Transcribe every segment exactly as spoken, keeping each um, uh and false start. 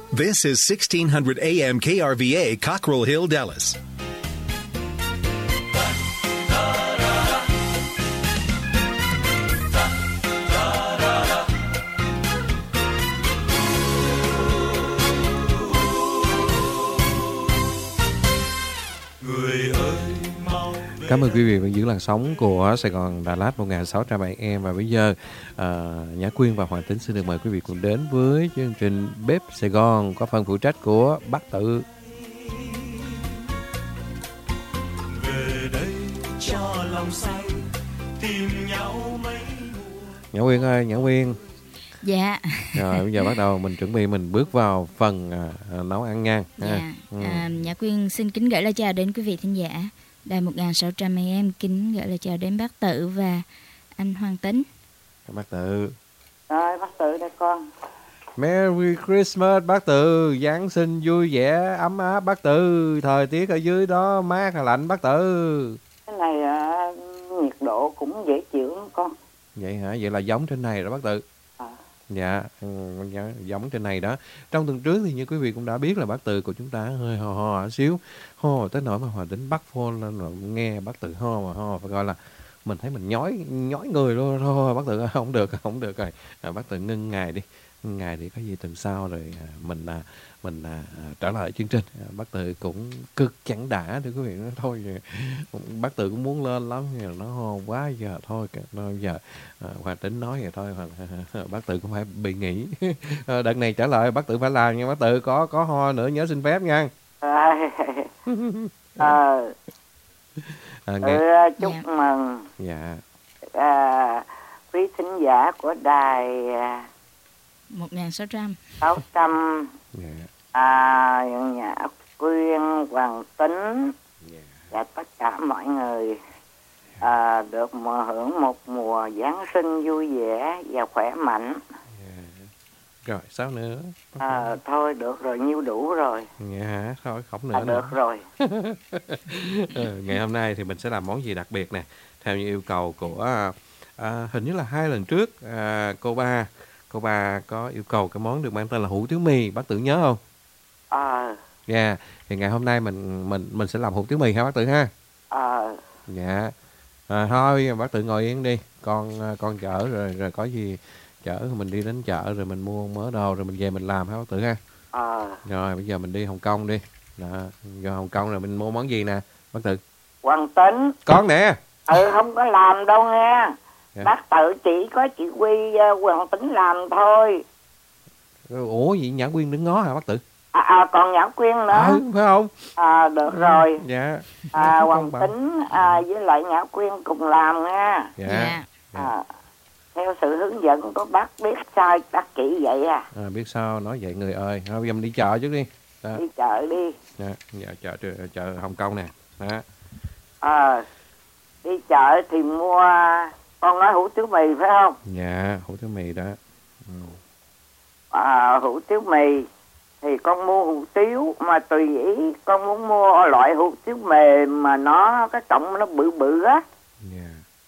This is sixteen hundred A M K R V A, Cockrell Hill, Dallas. Cảm ơn quý vị vẫn giữ làn sóng của Sài Gòn Đà Lạt một nghìn sáu trăm bảy em. Và bây giờ uh, Nhã Quyên và Hoàng Tính xin được mời quý vị cùng đến với chương trình Bếp Sài Gòn có phần phụ trách của Bác Tự. Về đây cho lòng say tìm nhau mấy. Nhã Quyên ơi, Nhã Quyên. Dạ. Rồi bây giờ bắt đầu mình chuẩn bị mình bước vào phần uh, nấu ăn nha. Dạ. Ừ. À, Nhã Quyên xin kính gửi lời chào đến quý vị thính giả Đài một nghìn sáu trăm em, kính gửi lời chào đến bác Tự và anh Hoàng Tính. Bác Tự. Rồi bác Tự đây con. Merry Christmas bác Tự, Giáng sinh vui vẻ ấm áp bác Tự, thời tiết ở dưới đó mát hay lạnh bác Tự? Cái này uh, nhiệt độ cũng dễ chịu lắm con. Vậy hả? Vậy là giống trên này đó bác Tự. À. Dạ, giống trên này đó. Trong tuần trước thì như quý vị cũng đã biết là bác Tự của chúng ta hơi ho ho xíu, ho tới nỗi mà Hoàng Tính bắt phone lên rồi nghe bác Tự ho mà ho phải gọi là mình thấy mình nhói nhói người luôn thôi. Bác Tự không được không được rồi, à, bác Tự ngưng ngày đi, ngưng ngày thì có gì tuần sau rồi à, mình à, mình à, trở lại chương trình. À, bác Tự cũng cực chẳng đã thưa quý vị, nói thôi bác Tự cũng muốn lên lắm nhưng nó ho quá giờ thôi nó giờ à, Hoàng Tính nói vậy thôi à, bác Tự cũng phải bị nghỉ. À, đợt này trở lại bác Tự phải làm nha bác Tự, có có ho nữa nhớ xin phép nha. À, à, à, nghe... ừ, chúc dạ. mừng dạ. à, quý thính giả của đài à, một nghìn sáu trăm sáu trăm dạ. à, Nhã Quyên, Hoàng Tính dạ. và tất cả mọi người à, được mùa hưởng một mùa Giáng sinh vui vẻ và khỏe mạnh. dạ. Rồi sao nữa? À, thôi được rồi, nhiêu đủ rồi. Dạ thôi không nữa. À, được rồi. ừ, ngày hôm nay thì mình sẽ làm món gì đặc biệt nè, theo như yêu cầu của à, hình như là hai lần trước à, cô ba cô ba có yêu cầu cái món được mang tên là hủ tiếu mì, bác Tự nhớ không? À. Dạ, yeah. Thì ngày hôm nay mình mình mình sẽ làm hủ tiếu mì ha bác Tự ha. À. Dạ. À, thôi bác Tự ngồi yên đi, con con chở rồi rồi có gì chở mình đi đến chợ rồi mình mua mớ đồ rồi mình về mình làm ha bác Tự ha. À. Rồi bây giờ mình đi Hồng Kông đi. Đó, vô Hồng Kông rồi mình mua món gì nè bác Tự? Hoàng Tính. Con nè. Ừ, không có làm đâu nghe. Dạ. Bác Tự chỉ có chị Quy uh, Hoàng Tính làm thôi. Ủa gì Nhã Quyên đứng ngó hả bác Tự? À, à còn Nhã Quyên nữa. À, phải không? À được rồi. Dạ. À, Hoàng Tính à, với lại Nhã Quyên cùng làm nha. Dạ. Dạ. À, theo sự hướng dẫn của bác biết sai bác chỉ vậy à. À, biết sao nói vậy người ơi. Thôi bây giờ mình đi chợ trước đi. Đó. Đi chợ đi. Dạ, dạ chợ, chợ chợ Hồng Kông nè. Đó. À, đi chợ thì mua, con nói hủ tiếu mì phải không? Dạ, hủ tiếu mì đó. Ừ. À, hủ tiếu mì thì con mua hủ tiếu mà tùy ý, con muốn mua loại hủ tiếu mềm mà nó cái cọng nó bự bự á. Dạ.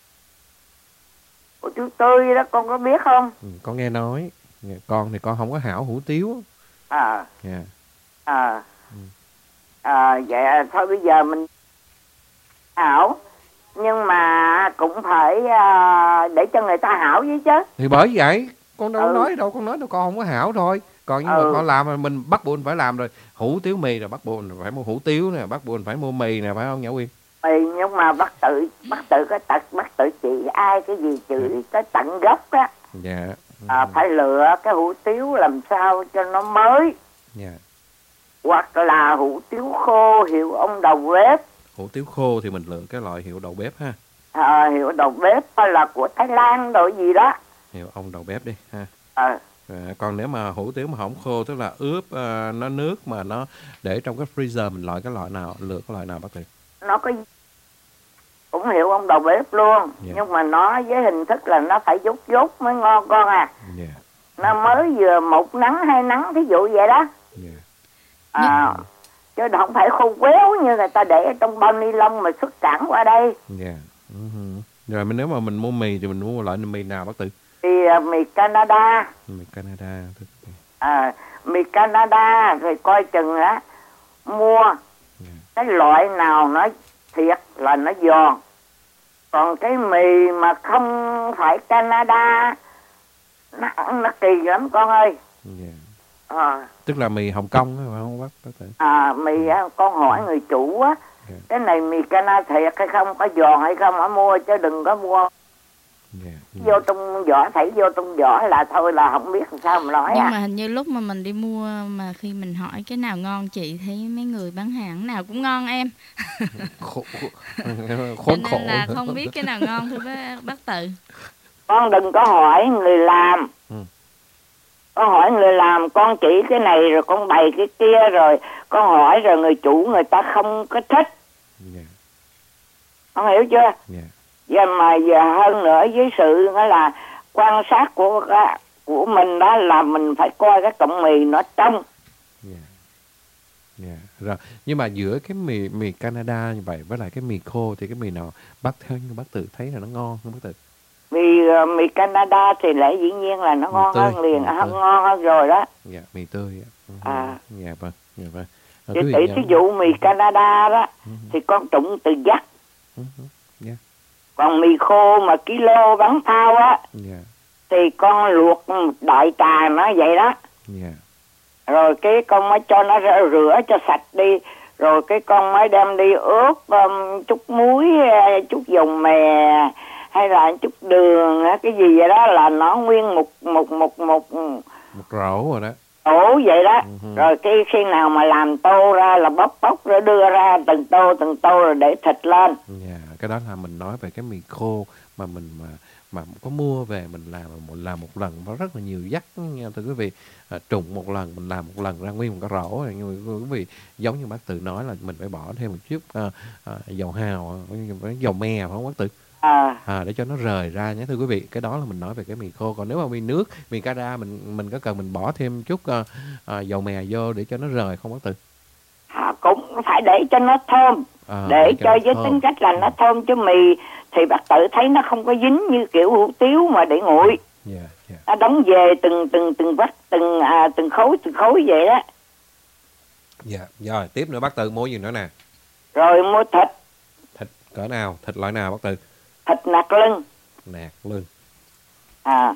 Hủ tiếu tươi đó con có biết không? Ừ, con nghe nói. Dạ, con thì con không có hảo hủ tiếu. À. Dạ. À. Ừ. À vậy à, thôi bây giờ mình hảo nhưng mà cũng phải à, để cho người ta hảo với chứ. Thì bởi vậy con đâu ừ. nói đâu, con nói đâu con không có hảo thôi. Còn nhưng ừ. mà con làm mà mình bắt buộc phải làm rồi. Hủ tiếu mì rồi bắt buộc phải mua hủ tiếu nè, bắt buộc phải mua mì nè, phải không Nhã Quyên? Mì nhưng mà bác Tự bác Tự cái tật bác Tự chỉ ai cái gì chửi tới tận gốc á. Dạ. À, phải lựa cái hủ tiếu làm sao cho nó mới. Dạ. Hoặc là hủ tiếu khô hiệu ông đầu bếp. Hủ tiếu khô thì mình lựa cái loại hiệu đầu bếp ha. À, hiệu đầu bếp hay là của Thái Lan rồi gì đó. Hiệu ông đầu bếp đi ha. À. À, còn nếu mà hủ tiếu mà không khô tức là ướp uh, nó nước mà nó để trong cái freezer, mình loại cái loại nào, lựa cái loại nào bác Tự? Nó có cũng hiệu ông đầu bếp luôn. Yeah. Nhưng mà nó với hình thức là nó phải dốt dốt mới ngon con à. Yeah. Nó mới vừa một nắng hai nắng thí dụ vậy đó. Yeah. À, chứ không phải khô quéo như người ta để trong bao ni lông mà xuất cảng qua đây. Yeah. Uh-huh. Rồi nếu mà mình mua mì thì mình mua loại mì nào bác Tự? Thì uh, mì Canada. Mì Canada. À, mì Canada rồi coi chừng á, mua cái loại nào nó thiệt là nó giòn. Còn cái mì mà không phải Canada nó, nó kỳ lắm con ơi. Yeah. À, Tức là mì Hồng Kông á, phải không bác? Bác Tự? à mì á, con hỏi người chủ á, Yeah. cái này mì Canada thiệt hay không, có giòn hay không, hả mua chứ đừng có mua Yeah. vô trong vỏ, thấy vô trong vỏ là thôi là không biết làm sao mà nói. Nhưng á. mà hình như lúc mà mình đi mua, mà khi mình hỏi cái nào ngon, chị thấy mấy người bán hàng nào cũng ngon em. Khổ, Cho khốn nên khổ. là không biết cái nào ngon thưa bác, bác Tự. Con đừng có hỏi người làm. Ừ. Con hỏi người làm, con chỉ cái này rồi con bày cái kia, rồi con hỏi rồi người chủ người ta không có thích. Yeah. Con hiểu chưa? Yeah. Và mà giờ hơn nữa với sự đó là quan sát của của mình đó là mình phải coi cái cọng mì nó trong. Yeah. Yeah. Rồi, nhưng mà giữa cái mì mì Canada như vậy với lại cái mì khô thì cái mì nào bác theo như bác Tự thấy là nó ngon hơn bác Tự? Vì uh, mì Canada thì lẽ dĩ nhiên là nó Mì ngon tươi, hơn liền, mì à, tươi. ngon hơn rồi đó. Dạ, mì tươi. À. Dạ vâng, dạ vâng. Rồi, Thì quý vị tỷ nhớ- thí dụ mì Canada đó Ừ, thì con trụng từ dắt. ừ, ừ, Dạ, Còn mì khô mà kilo bán thao á dạ, thì con luộc một đại trà nó vậy đó. dạ, Rồi cái con mới cho nó rửa, rửa cho sạch đi. Rồi cái con mới đem đi ướp um, chút muối, chút dầu mè hay là chút đường cái gì vậy đó, là nó nguyên một một một một một rổ rồi đó. ổ vậy đó. Ừ. Rồi cái khi nào mà làm tô ra là bóc bóc rồi đưa ra từng tô từng tô rồi để thịt lên. Dạ, cái đó là mình nói về cái mì khô mà mình mà mà có mua về mình làm một làm một lần nó rất là nhiều dắt nha thưa quý vị. À, trụng một lần mình làm một lần ra nguyên một cái rổ này, nhưng mà quý vị giống như bác Tự nói là mình phải bỏ thêm một chút à, à, dầu hào, dầu me phải không bác Tự? À, À, để cho nó rời ra nhé thưa quý vị. Cái đó là mình nói về cái mì khô. Còn nếu mà mì nước, mì Canada mình mình có cần mình bỏ thêm chút à, à, dầu mè vô để cho nó rời không bác Tự? à, cũng phải để cho nó thơm. À, Để cho nó với thơm. tính cách là nó thơm, chứ mì thì bác Tự thấy nó không có dính như kiểu hủ tiếu mà để nguội. Dạ, dạ. Nó đóng về từng từng từng vắt từng à, từng khối từng khối vậy đó. Dạ, rồi tiếp nữa bác Tự mua gì nữa nè? Rồi mua thịt, Thịt cỡ nào? Thịt loại nào bác Tự? thịt nạc lưng. Nạc lưng. À,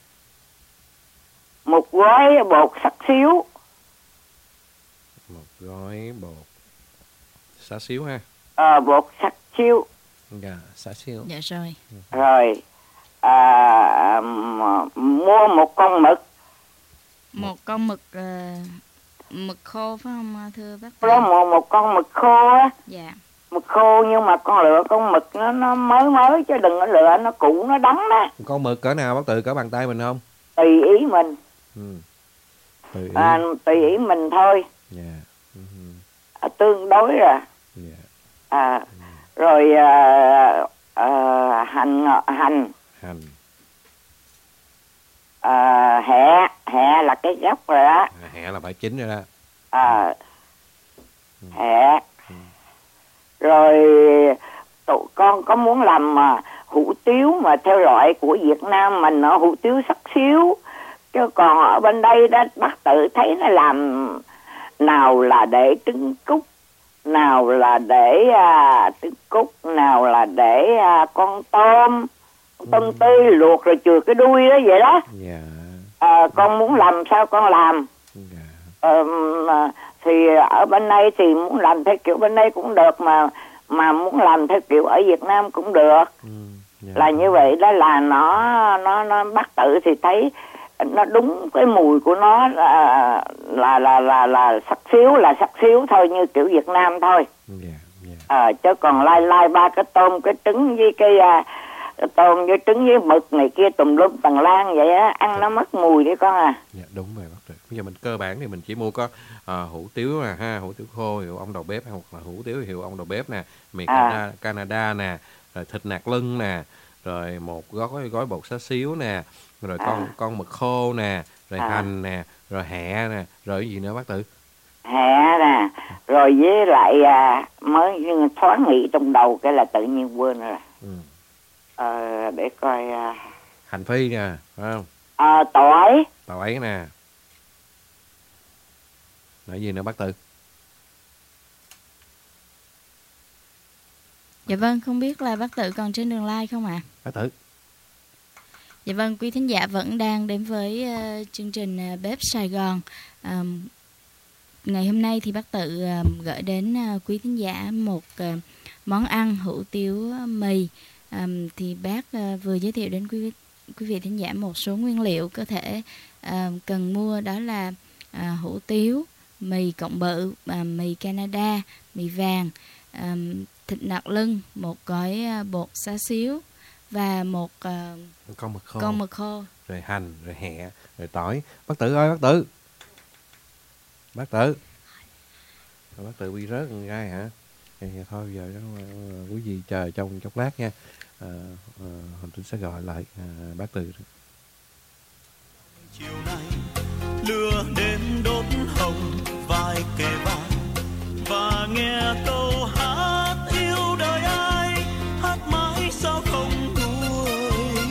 một gói bột sắc xíu. Một gói bột xá xíu ha. À, bột sắc xíu. Dạ, xá xíu. Dạ rồi. Rồi à, m- mua một con mực. Một con mực ờ, mực khô phải không thưa bác Tự? Đó, một một con mực khô á. Dạ. Mực khô nhưng mà con lựa con mực nó nó mới mới chứ đừng có lựa nó cũ nó đắng đó. Con mực cỡ nào bác Tự? Cỡ bàn tay mình không? Tùy ý mình. Ừ. Tùy ý. À, tùy ý mình thôi. Dạ. Ừ. À, tương đối rồi. Dạ. À, rồi à, à, hành hành Hành. à, hẹ hẹ là cái gốc rồi đó. À, hẹ là phải chín rồi đó. À, hẹ. Rồi tụi con có muốn làm mà hủ tiếu mà theo loại của Việt Nam mình, nó hủ tiếu sắc xíu, chứ còn ở bên đây đó bác Tự thấy nó làm nào là để trứng cút, nào là để à, trứng cút, nào là để à, con tôm tôm tươi luộc rồi chừa cái đuôi đó vậy đó. Dạ. À, con muốn làm sao con làm. Dạ. Ờ, mà, thì ở bên đây thì muốn làm theo kiểu bên đây cũng được, mà mà muốn làm theo kiểu ở Việt Nam cũng được. Ừ. Dạ. Là như vậy đó, là nó nó nó bác Tự thì thấy nó đúng cái mùi của nó là là là là, là sắc xíu là sắc xíu thôi, như kiểu Việt Nam thôi. Dạ. Dạ. À, chứ còn lai lai ba cái tôm cái trứng với cái à, tôm với trứng với mực này kia tùm lum tầng lan vậy á, ăn nó mất mùi đi con à. Dạ, đúng rồi bác Tự. Bây giờ mình cơ bản thì mình chỉ mua có à, hủ tiếu nè ha, hủ tiếu khô hiệu ông đầu bếp, hoặc là hủ tiếu hiệu ông đầu bếp nè, mì À. Canada, Canada nè, rồi thịt nạc lưng nè, rồi một gói gói bột xá xíu nè, rồi con À. con mực khô nè, rồi À. hành nè, rồi hẹ nè, rồi cái gì nữa bác Tự? Hẹ nè, rồi với lại à, mới thoáng nghĩ trong đầu cái là tự nhiên quên rồi. Ừ. Ờ, để coi à, Hành phi nè, phải không? à, tỏi, Tỏi nè, Rồi gì nữa bác Tự? Dạ vâng, không biết là bác Tự còn trên đường live không ạ? À? Bác Tự. Dạ vâng, quý thính giả vẫn đang đến với uh, chương trình uh, Bếp Sài Gòn. Um, ngày hôm nay thì bác Tự uh, gửi đến uh, quý thính giả một uh, món ăn hủ tiếu mì. Um, thì bác uh, vừa giới thiệu đến quý quý vị thính giả một số nguyên liệu có thể uh, cần mua, đó là uh, hủ tiếu, mì cộng bự, uh, mì Canada, mì vàng, um, thịt nạc lưng, một gói uh, bột xá xíu và một uh, con mực khô, con mực khô, rồi hành, rồi hẹ, rồi tỏi. Bác Tự ơi, bác Tự, bác Tự, bác Tự bị rớt con gai hả? Thì thôi giờ đó quý vị chờ trong chốc lát nha. À, à, Hoàng Tính sẽ gọi lại à, bác Tự. Chiều nay lửa đến đốt hồng vai kề vai và nghe câu hát yêu đời ai, hát mãi sao không nguôi.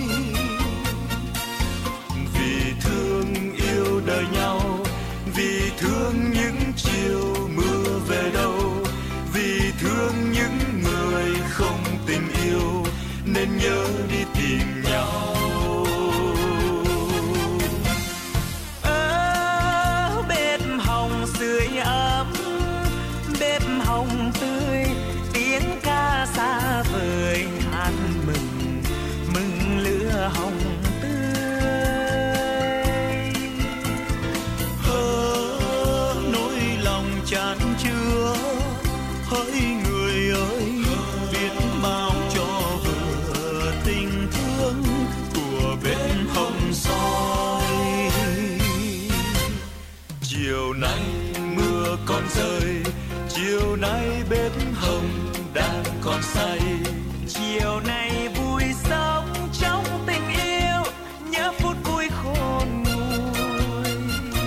Vì thương yêu đời nhau, vì thương những chiều mưa về đâu, vì thương những người không tình yêu nên nhớ đi tìm nhau. Ở bếp hồng sưởi ấm, bếp hồng tươi, tiếng ca xa vời hát mừng, mừng lửa hồng tươi. Hỡi nỗi lòng chan chứa, hỡi người ơi, biết bao cho vừa tình thương của bếp hồng soi. Chiều nay mưa còn rơi, chiều nay bếp hồng đang còn say. Chiều nay vui sống trong tình yêu, nhớ phút vui khôn nguôi.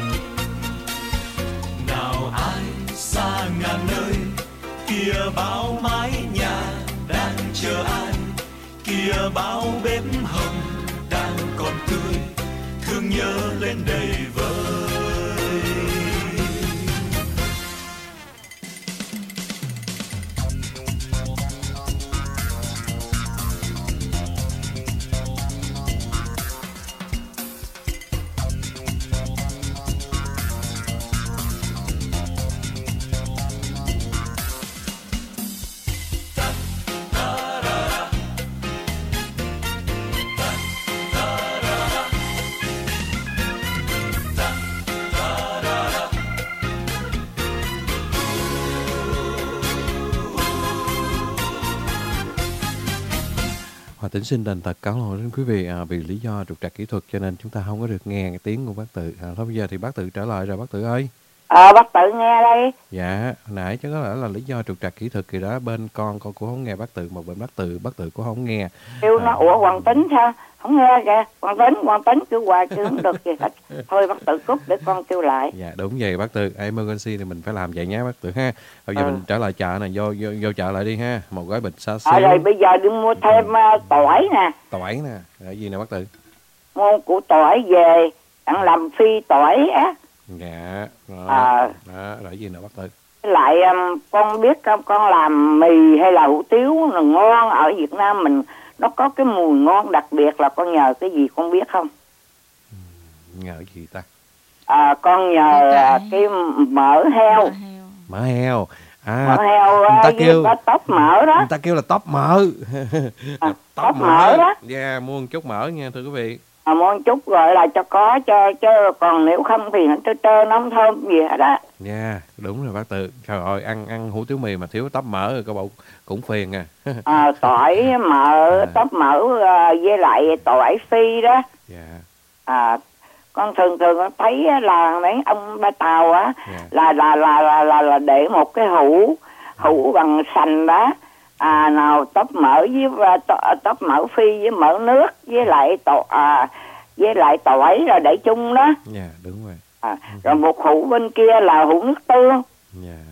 Nào ai xa ngàn nơi, kia bao mái nhà đang chờ ai, kia bao bếp hồng đang còn tươi, thương nhớ lên đầy vơi. Hòa Tính xin đành thật cáo lỗi đến quý vị à, vì lý do trục trặc kỹ thuật cho nên chúng ta không có được nghe cái tiếng của bác Tự. À, thôi bây giờ thì bác Tự trở lại rồi bác Tự ơi. Ờ, bác Tự nghe đây. Dạ, hồi nãy chắc có lẽ là lý do trục trặc kỹ thuật thì đó, bên con con cũng không nghe bác Tự, mà bên bác Tự bác Tự cũng không nghe. Kêu nó, à. ủa Hoàng Tính sao? Không nghe kìa, Hoàng Tính, Hoàng Tính kêu hoài kêu không được gì hết. Thôi bác Tự cúp để con kêu lại. Dạ, đúng vậy bác Tự, emergency thì mình phải làm vậy nhé bác Tự ha. Bây giờ ừ. mình trở lại chợ này, vô, vô vô chợ lại đi ha, một gói bịch xá xíu. À, rồi bây giờ đi mua thêm uh, tỏi nè. Tỏi nè, rồi gì nè bác Tự? Mua củ tỏi về, đặng làm phi tỏi á. Dạ, rồi, à. đó, rồi gì nữa bác Tự? Lại um, con biết không, con làm mì hay là hủ tiếu là ngon ở Việt Nam mình, nó có cái mùi ngon đặc biệt là con nhờ cái gì con biết không? Ừ, nhờ gì ta? À, con nhờ cái, cái mỡ heo. Mỡ heo. À, mỡ heo người ta kêu có tóc mỡ đó. Người ta kêu là tóc mỡ. À, tóc mỡ, mỡ đó. Dạ, yeah, mua một chút mỡ nha thưa quý vị. À, mua một chút gọi là cho có cho chứ còn nếu không thì nó trơ trơ nó không thơm gì hết đó. Dạ, yeah, đúng rồi bác Tự. Trời ơi, ăn ăn hủ tiếu mì mà thiếu tóc mỡ rồi có bộ cũng phiền à. À, tỏi mỡ, à. tóc mỡ với lại tỏi phi đó. Dạ. Yeah. À, con thường thường thấy là mấy ông ba Tàu á, yeah. là, là, là, là, là, là để một cái hũ, hũ bằng sành đó. À, nào tóc mỡ với tóc mỡ phi với mỡ nước với lại tỏi à, với lại tỏi rồi để chung đó. Dạ, yeah, đúng rồi. À, rồi một hũ bên kia là hũ nước tương. Dạ. Yeah.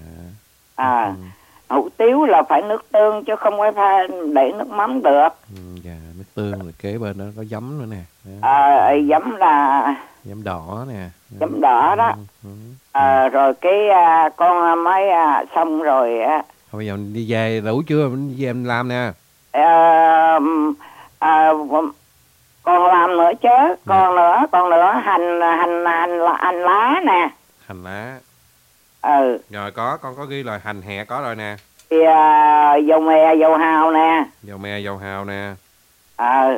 À, ừ. hủ tiếu là phải nước tương chứ không phải pha để nước mắm được. Dạ, nước tương rồi kế bên đó có giấm nữa nè. À, giấm là Giấm đỏ nè. giấm đỏ đó. Ừ, ừ. À, rồi cái à, con mới à, xong rồi á. Thôi bây giờ mình đi về đủ chưa? Mình đi về mình làm nè. À, à, còn làm nữa chứ, còn nữa, còn nữa hành hành hành hành lá nè. Hành lá. Ừ. Rồi có, con có ghi là hành hẹ có rồi nè. Thì à, dầu mè, dầu hào nè. Dầu me, dầu hào nè. Ờ.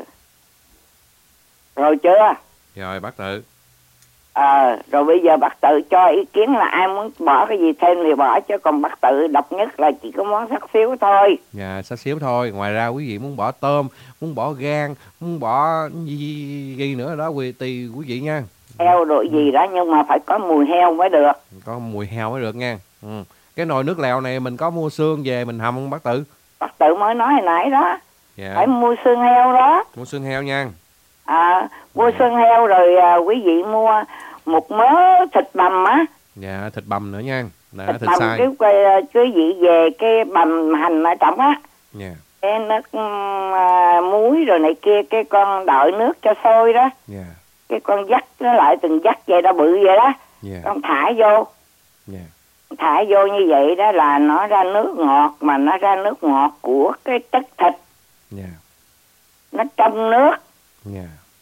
Rồi chưa? Rồi bác Tự. Ờ, rồi bây giờ bác Tự cho ý kiến là ai muốn bỏ cái gì thêm thì bỏ, chứ còn bác Tự độc nhất là chỉ có món sắc xíu thôi. Dạ, sắc xíu thôi. Ngoài ra quý vị muốn bỏ tôm, muốn bỏ gan, muốn bỏ gì, gì, gì nữa đó quý tùy quý vị nha. Heo rồi gì đó, nhưng mà phải có mùi heo mới được. Có mùi heo mới được nha. Ừ. Cái nồi nước lèo này mình có mua xương về mình hầm không bác Tự? Bác Tự mới nói hồi nãy đó. Dạ. Phải mua xương heo đó. Mua xương heo nha. À, mua xương heo rồi à, quý vị mua một mớ thịt bằm á. Dạ, thịt bằm nữa nha. Đã, Thịt, thịt bằm xay. cái quý vị về cái bằm hành ở trong á. Dạ. Cái nước à, muối rồi này kia, cái con đợi nước cho sôi đó. Dạ. Cái con dắt nó lại từng dắt vậy đó, bự vậy đó. Dạ. Con thả vô. Dạ. Thả vô như vậy đó là nó ra nước ngọt, mà nó ra nước ngọt của cái chất thịt. Dạ. Nó trong nước. Dạ.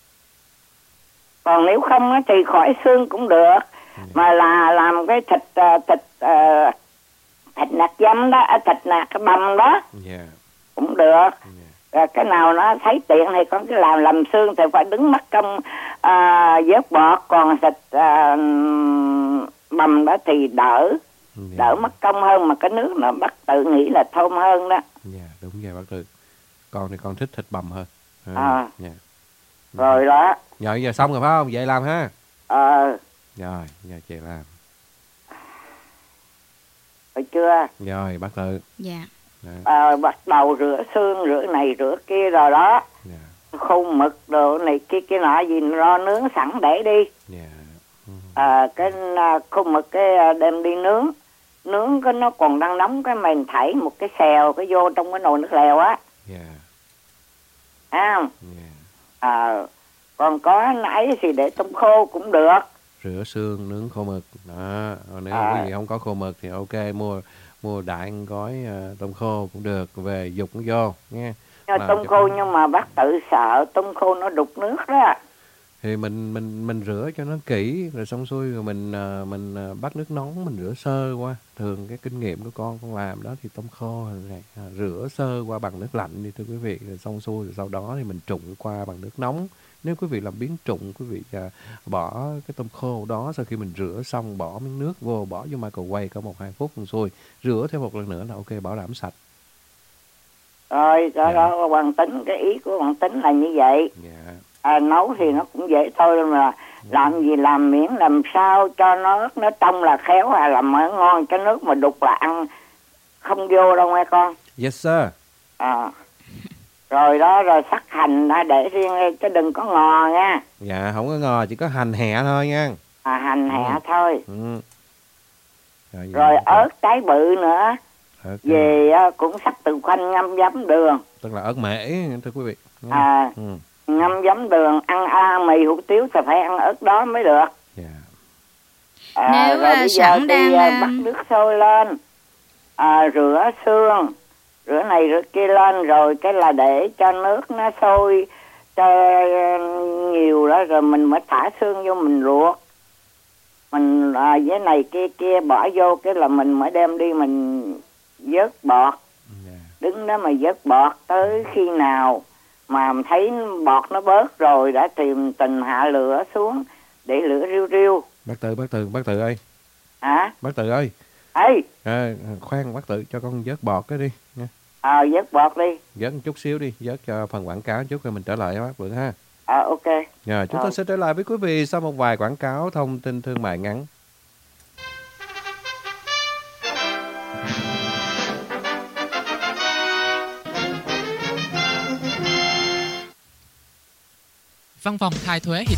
Còn nếu không á thì khỏi xương cũng được. Dạ. Mà là làm cái thịt uh, thịt uh, thịt nạc dăm đó, à, thịt nạc cái bằm đó. Dạ. Cũng được. Dạ. Rồi cái nào nó thấy tiện thì con cái làm làm xương thì phải đứng mất công uh, vớt bọt. Còn thịt uh, bằm đó thì đỡ. Dạ. Đỡ mất công hơn, mà cái nước nó bác Tự nghĩ là thơm hơn đó. Dạ, đúng vậy bác Tự. Con thì con thích thịt bằm hơn. À. À. Dạ. Rồi đó. Rồi giờ xong rồi phải không? Vậy làm ha. Ờ. Rồi, giờ chị làm. Phải chưa? Rồi bác Tự. Dạ. À, bắt đầu rửa xương, rửa này rửa kia rồi đó. Dạ. Khung mực đồ này kia kia nọ gì lo nướng sẵn để đi. Dạ. Ừ. À, cái à, khung mực cái à, đem đi nướng. Nướng cái nó còn đang nóng, cái mình thảy một cái xèo cái vô trong cái nồi nước lèo á. Dạ. Thấy không? Dạ. À, còn có nãy thì để tôm khô cũng được. Rửa xương nướng khô mực đó. Nếu À. quý vị không có khô mực thì ok, mua mua đại gói uh, tôm khô cũng được, về dục nó vô nghe. Nhưng Làm tôm cho- khô, nhưng mà bác Tự sợ tôm khô nó đục nước đó. Thì mình mình mình rửa cho nó kỹ rồi xong xuôi rồi mình uh, mình uh, bắt nước nóng mình rửa sơ qua. Thường cái kinh nghiệm của con con làm đó thì tôm khô này à, rửa sơ qua bằng nước lạnh đi thưa quý vị, rồi xong xuôi rồi sau đó thì mình trụng qua bằng nước nóng. Nếu quý vị làm biến trụng, quý vị uh, bỏ cái tôm khô đó sau khi mình rửa xong, bỏ miếng nước vô, bỏ vô microwave có một hai phút xong xuôi, rửa thêm một lần nữa là ok, bảo đảm sạch. Rồi đó, Dạ. đó Hoàng Tính, cái ý của Hoàng Tính là như vậy. Dạ. À, nấu thì nó cũng dễ thôi, mà làm gì làm miễn làm sao cho nó nó trong là khéo, à làm mới ngon. Cái nước mà đục là ăn không vô đâu nghe con. Yes sir. À. Rồi đó, rồi sắc hành đã để riêng đi, chứ đừng có ngò nha. Dạ, không có ngò, chỉ có hành hẹ thôi nha. À, hành hẹ Ừ. thôi. Ừ. Rồi, Rồi dạ. ớt trái bự nữa. Ớt, Về á, cũng sắc từ khoanh ngâm giấm đường. tức là ớt mễ thưa quý vị. Nha. À, Ừ. ngâm giấm đường, ăn a mì hủ tiếu thì phải ăn ớt đó mới được. Dạ. À, Nếu, rồi à, bây sẵn giờ đang, thì à, à, bắt nước sôi lên, à, rửa xương, rửa này rửa kia lên, rồi cái là để cho nước nó sôi cho à, nhiều đó, rồi mình mới thả xương vô mình luộc. Mình à, với này kia kia bỏ vô, cái là mình mới đem đi mình vớt bọt. Dạ. Đứng đó mà vớt bọt tới khi nào mà thấy bọt nó bớt rồi đã tìm tình hạ lửa xuống để lửa riu riu. Bác Tự, bác Tự, bác Tự ơi, Hả? bác Tự ơi. Ê, À, khoan bác Tự cho con vớt bọt cái đi nha. à, vớt bọt đi. Vớt một chút xíu đi, vớt cho phần quảng cáo chút rồi mình trở lại bác Tự ha. À, ok. Rồi, chúng Rồi. tôi sẽ trở lại với quý vị sau một vài quảng cáo thông tin thương mại ngắn. Văn phòng khai thuế Hiệp Trần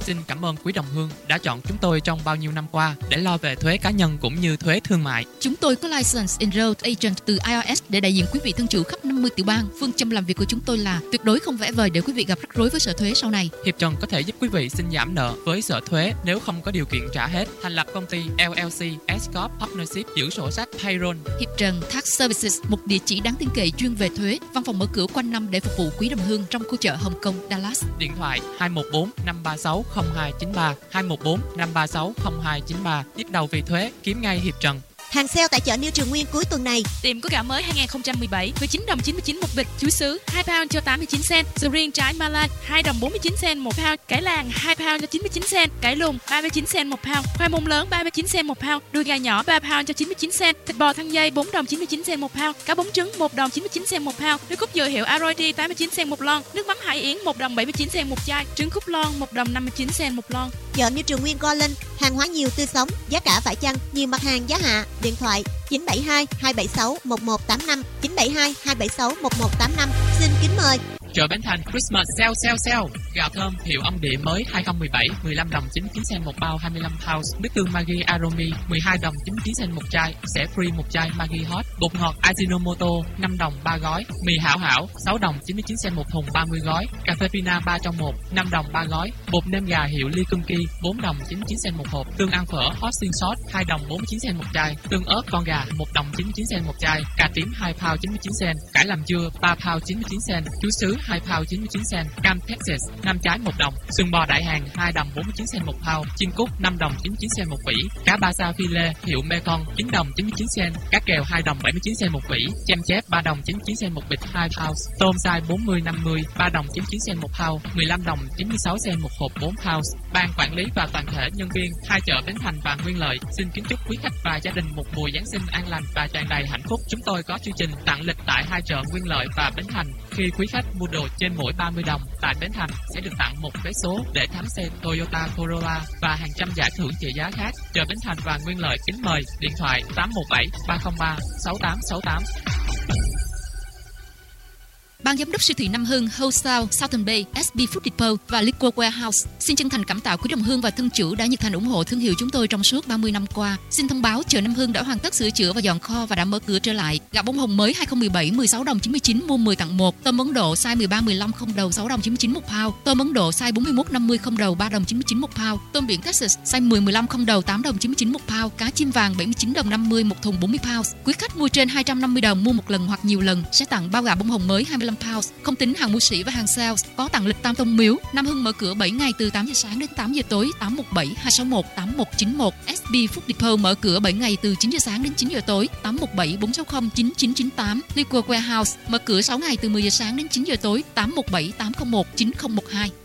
Xin cảm ơn quý đồng hương đã chọn chúng tôi trong bao nhiêu năm qua để lo về thuế cá nhân cũng như thuế thương mại. Chúng tôi có license enrolled agent từ i rờ ét để đại diện quý vị thân chủ khắp năm mươi tiểu bang. Phương châm làm việc của chúng tôi là tuyệt đối không vẽ vời để quý vị gặp rắc rối với sở thuế sau này. Hiệp Trần có thể giúp quý vị xin giảm nợ với sở thuế nếu không có điều kiện trả hết. Thành lập công ty lờ lờ xê, S-Corp, Partnership, giữ sổ sách, Payroll. Hiệp Trần Tax Services, một địa chỉ đáng tin cậy chuyên về thuế. Văn phòng mở cửa quanh năm để phục vụ quý đồng hương trong khu chợ Hồng Kông, Dallas. Điện thoại hai một bốn năm ba sáu không hai chín ba, hai một bốn năm ba sáu không hai chín ba. Nhức đầu vì thuế, kiếm ngay Hiệp Trần. Hàng sale tại chợ New Trường Nguyên cuối tuần này. Tiệm có gạo mới hai không một bảy với chín đồng chín mươi chín một bịch, chuối sứ hai pound cho tám mươi chín cent, sầu riêng trái Malai hai đồng bốn mươi chín cent một pound, cải làng hai pound cho chín mươi chín cent, cải lùn ba mươi chín cent một pound, khoai môn lớn ba mươi chín cent một pound, đùi gà nhỏ ba pound cho chín mươi chín cent, thịt bò thăn dây bốn đồng chín mươi chín cent một pound, cá bống trứng một đồng chín mươi chín cent một pound, nước cốt dừa hiệu Arroy tám mươi chín cent một lon, nước mắm Hải Yến một đồng bảy mươi chín cent một chai, trứng cút lon một đồng năm mươi chín cent một lon. Chợ New Trường Nguyên Go Linh, hàng hóa nhiều tươi sống, giá cả phải chăng, nhiều mặt hàng giá hạ. Điện thoại chín bảy hai hai bảy sáu một một tám năm, chín bảy hai hai bảy sáu một một tám năm. Xin kính mời. Chợ Bến Thành Christmas sale sale sale. Gạo thơm hiệu ông địa mới hai không một bảy mười lăm đồng chín mươi chín cent một bao hai mươi lăm pounds. Nước tương Maggi Aromi mười hai đồng chín mươi chín cent một chai. Sẽ free một chai Maggi Hot. Bột ngọt Ajinomoto năm đồng ba gói. Mì Hảo Hảo sáu đồng chín mươi chín cent một thùng ba mươi gói. Cà phê Pina ba trong một năm đồng ba gói. Bột nêm gà hiệu Lee Kunki bốn đồng chín mươi chín cent một hộp. Tương ăn phở Hot Sing Sauce hai đồng bốn mươi chín cent một chai. Tương ớt con gà một đồng chín mươi chín cent một chai. Cà tím hai pound chín mươi chín cent. Cải làm dưa ba pound chín mươi chín cent. Chuối sứ hai pound chín mươi chín cent. Cam Texas năm trái một đồng. Sườn bò đại hàng hai đồng bốn mươi chín cent một pound. Chiên cút năm đồng chín mươi chín cent một vỉ. Cá ba sa filet hiệu Mekong chín đồng chín mươi chín cent. Cá kèo hai đồng bảy mươi chín cent một vỉ. Chem chép ba đồng chín mươi chín cent một bịch hai pounds. Tôm size bốn mươi năm mươi ba đồng chín mươi chín cent một pound. mười lăm đồng chín mươi sáu cent một hộp bốn pounds. Ban quản lý và toàn thể nhân viên hai chợ Bến Thành và Nguyên Lợi xin kính chúc quý khách và gia đình một mùa Giáng sinh an lành và tràn đầy hạnh phúc. Chúng tôi có chương trình tặng lịch tại hai chợ Nguyên Lợi và Bến Thành. Khi quý khách mua đồ trên mỗi ba mươi đồng tại Bến Thành sẽ được tặng một vé số để thám xe Toyota Corolla và hàng trăm giải thưởng trị giá khác. Chợ Bến Thành và Nguyên Lợi kính mời. Điện thoại tám một bảy ba không ba sáu tám sáu tám. Ban giám đốc siêu thị Nam Hưng, Wholesale, Southern Bay, ét bê Food Depot và Liquor Warehouse xin chân thành cảm tạ quý đồng hương và thân chủ đã nhiệt thành ủng hộ thương hiệu chúng tôi trong suốt ba mươi năm qua. Xin thông báo chợ Nam Hưng đã hoàn tất sửa chữa và dọn kho và đã mở cửa trở lại. Gạo bông hồng mới hai không một bảy mười sáu đồng chín mươi chín mua mười tặng một. Tôm Ấn Độ size mười ba mười lăm không đầu sáu đồng chín mươi chín một pound. Tôm Ấn Độ size bốn mươi mốt năm mươi không đầu ba đồng chín mươi chín một pound. Tôm biển Texas size mười mười lăm không đầu tám đồng chín mươi chín một pound. Cá chim vàng bảy mươi chín đồng năm mươi một thùng bốn mươi pounds. Quý khách mua trên hai trăm năm mươi đồng mua một lần hoặc nhiều lần sẽ tặng bao gạo bông hồng mới hai mươi lăm pounds. Không tính hàng mua sỉ và hàng sales, có tặng lịch Tam Tông Miếu. Nam Hưng mở cửa bảy ngày từ tám giờ sáng đến tám giờ tối. Tám một bảy hai sáu một tám một chín một. ét bê Food Depot mở cửa bảy ngày từ chín giờ sáng đến chín giờ tối. Tám một bảy bốn sáu không chín chín chín tám. Liquor Warehouse mở cửa sáu ngày từ mười giờ sáng đến chín giờ tối. Tám một bảy tám không một chín không một hai.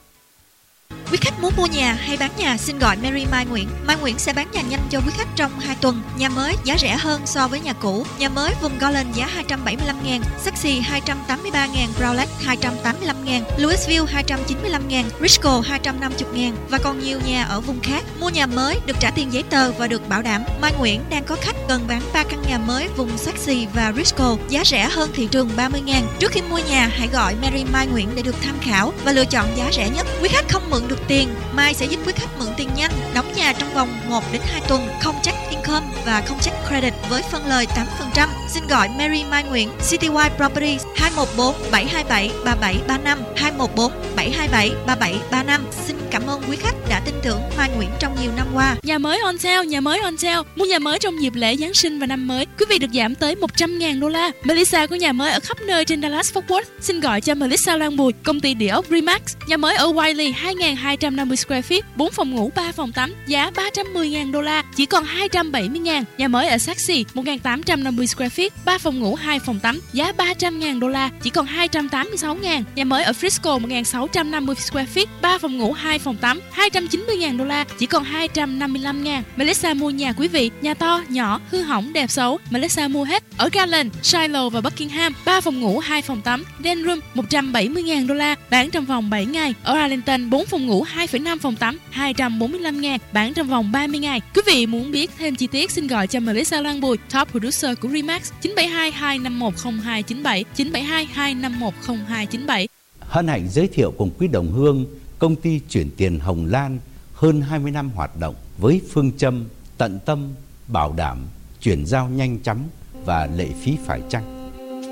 Quý khách muốn mua nhà hay bán nhà xin gọi Mary Mai Nguyễn. Mai Nguyễn sẽ bán nhà nhanh cho quý khách trong hai tuần. Nhà mới giá rẻ hơn so với nhà cũ. Nhà mới vùng Garland giá hai trăm bảy mươi lăm ngàn, Saxy hai trăm tám mươi ba ngàn, Rowlett hai trăm tám mươi lăm ngàn, Louisville hai trăm chín mươi lăm ngàn, Risco hai trăm năm mươi ngàn và còn nhiều nhà ở vùng khác. Mua nhà mới được trả tiền giấy tờ và được bảo đảm. Mai Nguyễn đang có khách cần bán ba căn nhà mới vùng Saxy và Risco giá rẻ hơn thị trường ba mươi ngàn. Trước khi mua nhà hãy gọi Mary Mai Nguyễn để được tham khảo và lựa chọn giá rẻ nhất. Quý khách không mượn được tiền, Mai sẽ giúp quý khách mượn tiền nhanh, đóng nhà trong vòng một đến hai tuần, không check income và không check credit với phân lời tám phần trăm. Xin gọi Mary Mai Nguyễn, Citywide Properties hai một bốn bảy hai bảy ba bảy ba năm, hai một bốn bảy hai bảy ba bảy ba năm. Xin cảm ơn quý khách đã tin tưởng Mai Nguyễn trong nhiều năm qua. Nhà mới on sale, nhà mới on sale. Mua nhà mới trong dịp lễ Giáng sinh và năm mới, quý vị được giảm tới một trăm ngàn đô la. Melissa có nhà mới ở khắp nơi trên Dallas Fort Worth. Xin gọi cho Melissa Loan Bùi, công ty địa ốc Remax. Nhà mới ở Wiley hai nghìn hai trăm năm mươi square feet, bốn phòng ngủ, ba phòng tắm, giá ba trăm mười ngàn đô la, chỉ còn hai trăm bảy mươi ngàn. Nhà mới ở Saxy một nghìn tám trăm năm mươi square feet, ba phòng ngủ, hai phòng tắm, giá ba trăm ngàn đô la, chỉ còn hai trăm tám mươi sáu ngàn. Nhà mới ở Frisco một nghìn sáu trăm năm mươi square feet, ba phòng ngủ, hai phòng tắm, hai trăm chín mươi ngàn đô la, chỉ còn hai trăm năm mươi lăm ngàn. Melissa mua nhà quý vị, nhà to, nhỏ, hư hỏng, đẹp xấu, Melissa mua hết. Ở Garland, Shiloh và Buckingham, ba phòng ngủ, hai phòng tắm, Den Room một trăm bảy mươi ngàn đô la, bán trong vòng bảy ngày. Ở Arlington, bốn phòng ngủ, hai phẩy năm phòng tắm, hai trăm bốn mươi lăm ngàn, bán trong vòng ba mươi ngày. Quý vị muốn biết thêm chi tiết xin gọi cho Melissa Loan Bùi, top producer của Remax, chín bảy hai hai năm một không hai chín bảy, chín bảy hai hai năm một không hai chín bảy. Hân hạnh giới thiệu cùng quý đồng hương công ty chuyển tiền Hồng Lan hơn hai mươi năm hoạt động với phương châm tận tâm, bảo đảm, chuyển giao nhanh chóng và lệ phí phải chăng.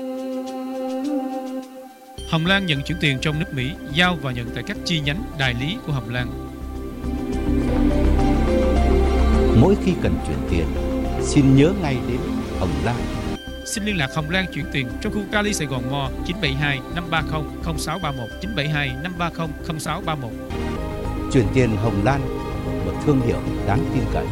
Hồng Lan nhận chuyển tiền trong nước Mỹ, giao và nhận tại các chi nhánh đại lý của Hồng Lan. Mỗi khi cần chuyển tiền, xin nhớ ngay đến Hồng Lan. Xin liên lạc Hồng Lan chuyển tiền trong khu Cali Sài Gòn Mall chín bảy hai năm ba không không sáu ba một chín bảy hai năm ba không không sáu ba một. Chuyển tiền Hồng Lan, một thương hiệu đáng tin cậy.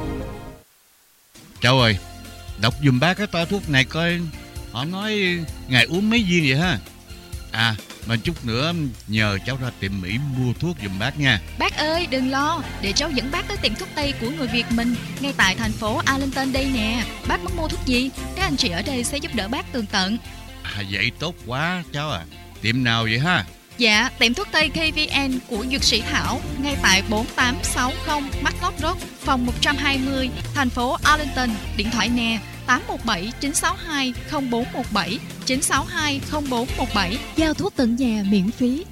Cháu ơi, đọc dùm bác cái toa thuốc này coi họ nói ngày uống mấy viên vậy ha. À, mà chút nữa nhờ cháu ra tiệm Mỹ mua thuốc dùm bác nha. Bác ơi, đừng lo, để cháu dẫn bác tới tiệm thuốc Tây của người Việt mình, ngay tại thành phố Arlington đây nè. Bác muốn mua thuốc gì? Các anh chị ở đây sẽ giúp đỡ bác tường tận. À, vậy tốt quá cháu à. Tiệm nào vậy ha? Dạ, tiệm thuốc Tây ca vê en của Dược sĩ Thảo, ngay tại bốn tám sáu không Matlock Road, phòng một trăm hai mươi, thành phố Arlington. Điện thoại nè, tám một bảy chín sáu hai không bốn một bảy, chín sáu hai không bốn một bảy. Giao thuốc tận nhà miễn phí.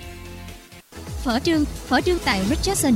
Phở Trương, phở Trương tại Richardson.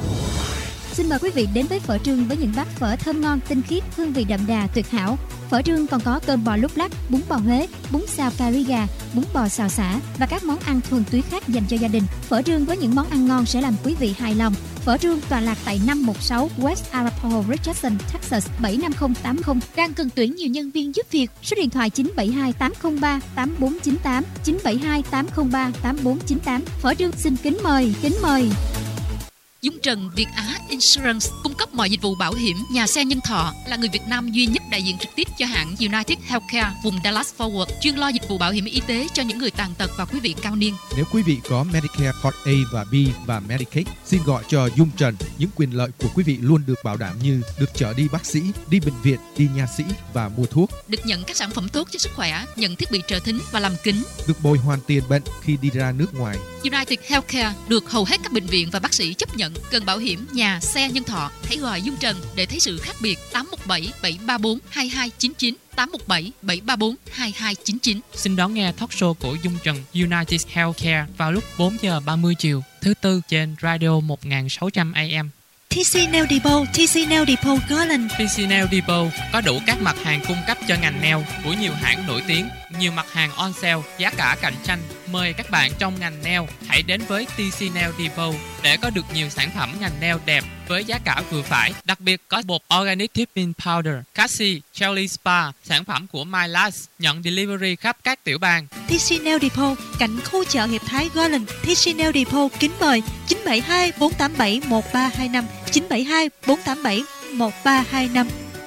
Xin mời quý vị đến với Phở Trương với những bát phở thơm ngon, tinh khiết, hương vị đậm đà, tuyệt hảo. Phở Trương còn có cơm bò lúc lắc, bún bò Huế, bún xào cà ri gà, bún bò xào xả và các món ăn thuần túy khác dành cho gia đình. Phở Trương với những món ăn ngon sẽ làm quý vị hài lòng. Phở Trương tọa lạc tại năm một sáu West Arapahoe, Richardson, Texas bảy năm không tám không. Đang cần tuyển nhiều nhân viên giúp việc. Số điện thoại chín bảy hai tám không ba tám bốn chín tám, chín bảy hai tám không ba tám bốn chín tám. Phở Trương xin kính mời, kính mời. Dung Trần Việt Á Insurance cung cấp mọi dịch vụ bảo hiểm nhà xe nhân thọ, là người Việt Nam duy nhất đại diện trực tiếp cho hãng United Healthcare vùng Dallas Fort Worth, chuyên lo dịch vụ bảo hiểm y tế cho những người tàn tật và quý vị cao niên. Nếu quý vị có Medicare Part A và B và Medicaid, xin gọi cho Dung Trần. Những quyền lợi của quý vị luôn được bảo đảm như được chở đi bác sĩ, đi bệnh viện, đi nha sĩ và mua thuốc. Được nhận các sản phẩm tốt cho sức khỏe, nhận thiết bị trợ thính và làm kính. Được bồi hoàn tiền bệnh khi đi ra nước ngoài. United Healthcare được hầu hết các bệnh viện và bác sĩ chấp nhận. Cần bảo hiểm nhà, xe, nhân thọ, hãy gọi Dung Trần để thấy sự khác biệt. Tám một bảy bảy ba bốn hai hai chín chín, tám một bảy bảy ba bốn hai hai chín chín. Xin đón nghe talk show của Dung Trần United Healthcare vào lúc bốn giờ ba mươi chiều thứ tư trên radio một nghìn sáu trăm A M. tê xê Nail Depot, tê xê Nail Depot Garland. tê xê Nail Depot có đủ các mặt hàng cung cấp cho ngành nail của nhiều hãng nổi tiếng, nhiều mặt hàng on sale, giá cả cạnh tranh. Mời các bạn trong ngành nail hãy đến với tê xê Nail Depot để có được nhiều sản phẩm ngành nail đẹp với giá cả vừa phải. Đặc biệt có bột Organic Tipping Powder, Cassie, Jelly Spa, sản phẩm của My Last, nhận delivery khắp các tiểu bang. tê xê Nail Depot cạnh khu chợ Hiệp Thái Garland. tê xê Nail Depot kính mời chín bảy hai bốn tám bảy một ba hai năm, chín bảy hai bốn tám bảy một ba hai năm.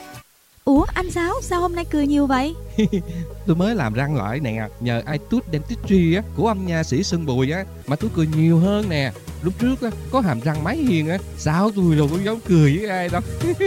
Ủa anh Sáu, sao hôm nay cười nhiều vậy? Tôi mới làm răng lại nè, nhờ iTooth Dentistry á của ông nha sĩ Sơn Bùi á mà tôi cười nhiều hơn nè. Lúc trước á có hàm răng máy hiền á, sao tôi đâu có dám cười với ai đâu.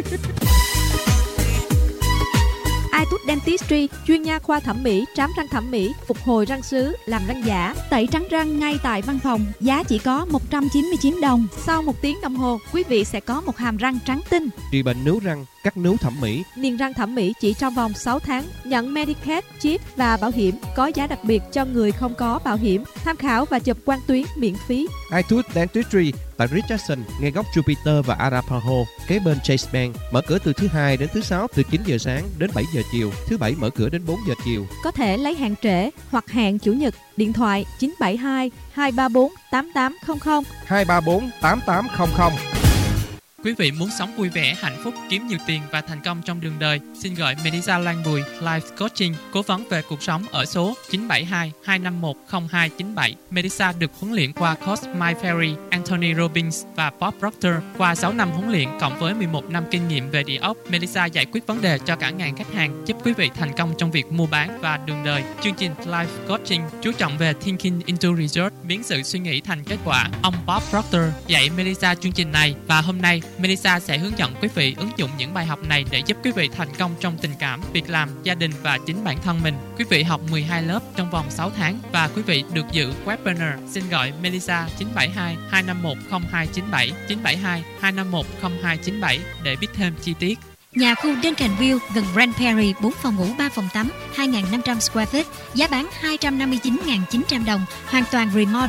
iTooth Dentistry, chuyên nha khoa thẩm mỹ, trám răng thẩm mỹ, phục hồi răng sứ, làm răng giả, tẩy trắng răng ngay tại văn phòng, giá chỉ có một trăm chín mươi chín đồng. Sau một tiếng đồng hồ, quý vị sẽ có một hàm răng trắng tinh. Trị bệnh nướu răng, cắt nướu thẩm mỹ, niềng răng thẩm mỹ chỉ trong vòng sáu tháng, nhận Medicaid, chip và bảo hiểm, có giá đặc biệt cho người không có bảo hiểm. Tham khảo và chụp quang tuyến miễn phí. iTooth Dentistry tại Richardson, ngay góc Jupiter và Arapahoe, kế bên Chase Bank, mở cửa từ thứ hai đến thứ sáu từ chín giờ sáng đến bảy giờ chiều, thứ bảy mở cửa đến bốn giờ chiều. Có thể lấy hàng trễ hoặc hẹn chủ nhật. Điện thoại chín bảy hai hai ba bốn tám tám không không, hai ba bốn tám tám không không. Quý vị muốn sống vui vẻ, hạnh phúc, kiếm nhiều tiền và thành công trong đường đời, xin gọi Melissa Lan Bùi Life Coaching, cố vấn về cuộc sống ở số chín bảy hai hai năm một không hai chín bảy. Melissa được huấn luyện qua coach Mike Ferry, Anthony Robbins và Bob Proctor. Qua sáu năm huấn luyện cộng với mười một năm kinh nghiệm về địa ốc, Melissa giải quyết vấn đề cho cả ngàn khách hàng, giúp quý vị thành công trong việc mua bán và đường đời. Chương trình Life Coaching chú trọng về thinking into result, biến sự suy nghĩ thành kết quả. Ông Bob Proctor dạy Melissa chương trình này và hôm nay Melissa sẽ hướng dẫn quý vị ứng dụng những bài học này để giúp quý vị thành công trong tình cảm, việc làm, gia đình và chính bản thân mình. Quý vị học mười hai lớp trong vòng sáu tháng và quý vị được giữ webinar. Xin gọi Melissa chín bảy hai hai năm một không hai chín bảy, chín bảy hai hai năm một không hai chín bảy để biết thêm chi tiết. Nhà khu Duncanville gần Grand Prairie, bốn phòng ngủ, ba phòng tắm, hai nghìn năm trăm square feet, giá bán hai trăm năm mươi chín nghìn chín trăm đồng, hoàn toàn remodel.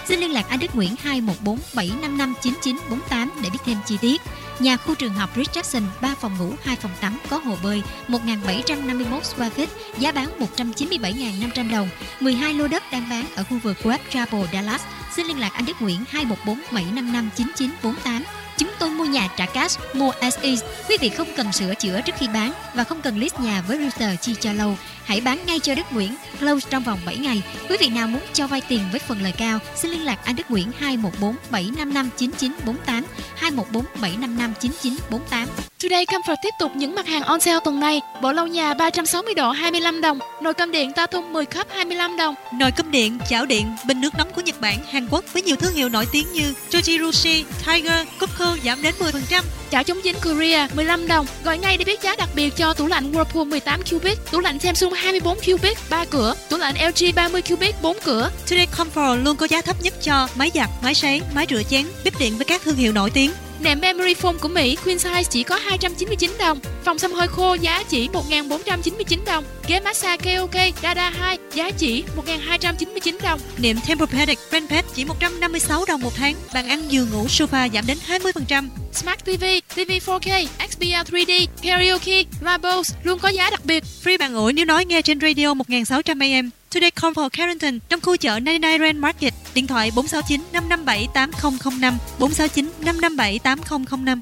Xin liên lạc anh Đức Nguyễn hai một bốn bảy năm năm chín chín bốn tám để biết thêm chi tiết. Nhà khu trường học Richardson, ba phòng ngủ, hai phòng tắm, có hồ bơi, một nghìn bảy trăm năm mươi mốt square feet, giá bán một trăm chín mươi bảy nghìn năm trăm đồng. mười hai lô đất đang bán ở khu vực West Chapel, Dallas. Xin liên lạc anh Đức Nguyễn hai một bốn bảy năm năm chín chín bốn tám. Chúng tôi mua nhà trả cash, mua as is. Quý vị không cần sửa chữa trước khi bán và không cần list nhà với realtor chi cho lâu. Hãy bán ngay cho Đức Nguyễn, close trong vòng bảy ngày. Quý vị nào muốn cho vay tiền với phần lời cao, xin liên lạc anh Đức Nguyễn hai một bốn bảy năm năm chín chín bốn tám, hai một bốn bảy năm năm chín chín bốn tám. Today Comfort tiếp tục những mặt hàng on sale tuần này. Bộ lau nhà ba trăm sáu mươi độ hai mươi lăm đồng, nồi cơm điện Tatung mười cup hai mươi lăm đồng. Nồi cơm điện, chảo điện, bình nước nóng của Nhật Bản, Hàn Quốc với nhiều thương hiệu nổi tiếng như Tochirushi, Tiger, Cupco giảm đến mười phần trăm. Chảo chống dính Korea mười lăm đồng. Gọi ngay để biết giá đặc biệt cho tủ lạnh Whirlpool mười tám cubic, tủ lạnh Samsung hai mươi bốn cubic ba cửa, tủ lạnh lờ giê ba mươi cubic bốn cửa. Today Comfort luôn có giá thấp nhất cho máy giặt, máy sấy, máy rửa chén, bếp điện với các thương hiệu nổi tiếng. Nệm memory foam của Mỹ Queen size chỉ có hai trăm chín mươi chín đồng. Phòng xăm hơi khô giá chỉ một nghìn bốn trăm chín mươi chín đồng. Ghế massage ca o ca Dada hai giá chỉ một nghìn hai trăm chín mươi chín đồng. Nệm Tempur-Pedic Friendpet chỉ một trăm năm mươi sáu đồng một tháng. Bàn ăn giường ngủ sofa giảm đến hai mươi phần trăm. Smart ti vi, ti vi four K, ích pê R three D, Karaoke, Labos luôn có giá đặc biệt. Free bàn ủi nếu nói nghe trên radio một nghìn sáu trăm A M. Today Comfort Carrington trong khu chợ chín mươi chín Rand Market. Điện thoại bốn sáu chín năm năm bảy tám không không năm, bốn sáu chín năm năm bảy tám không không năm.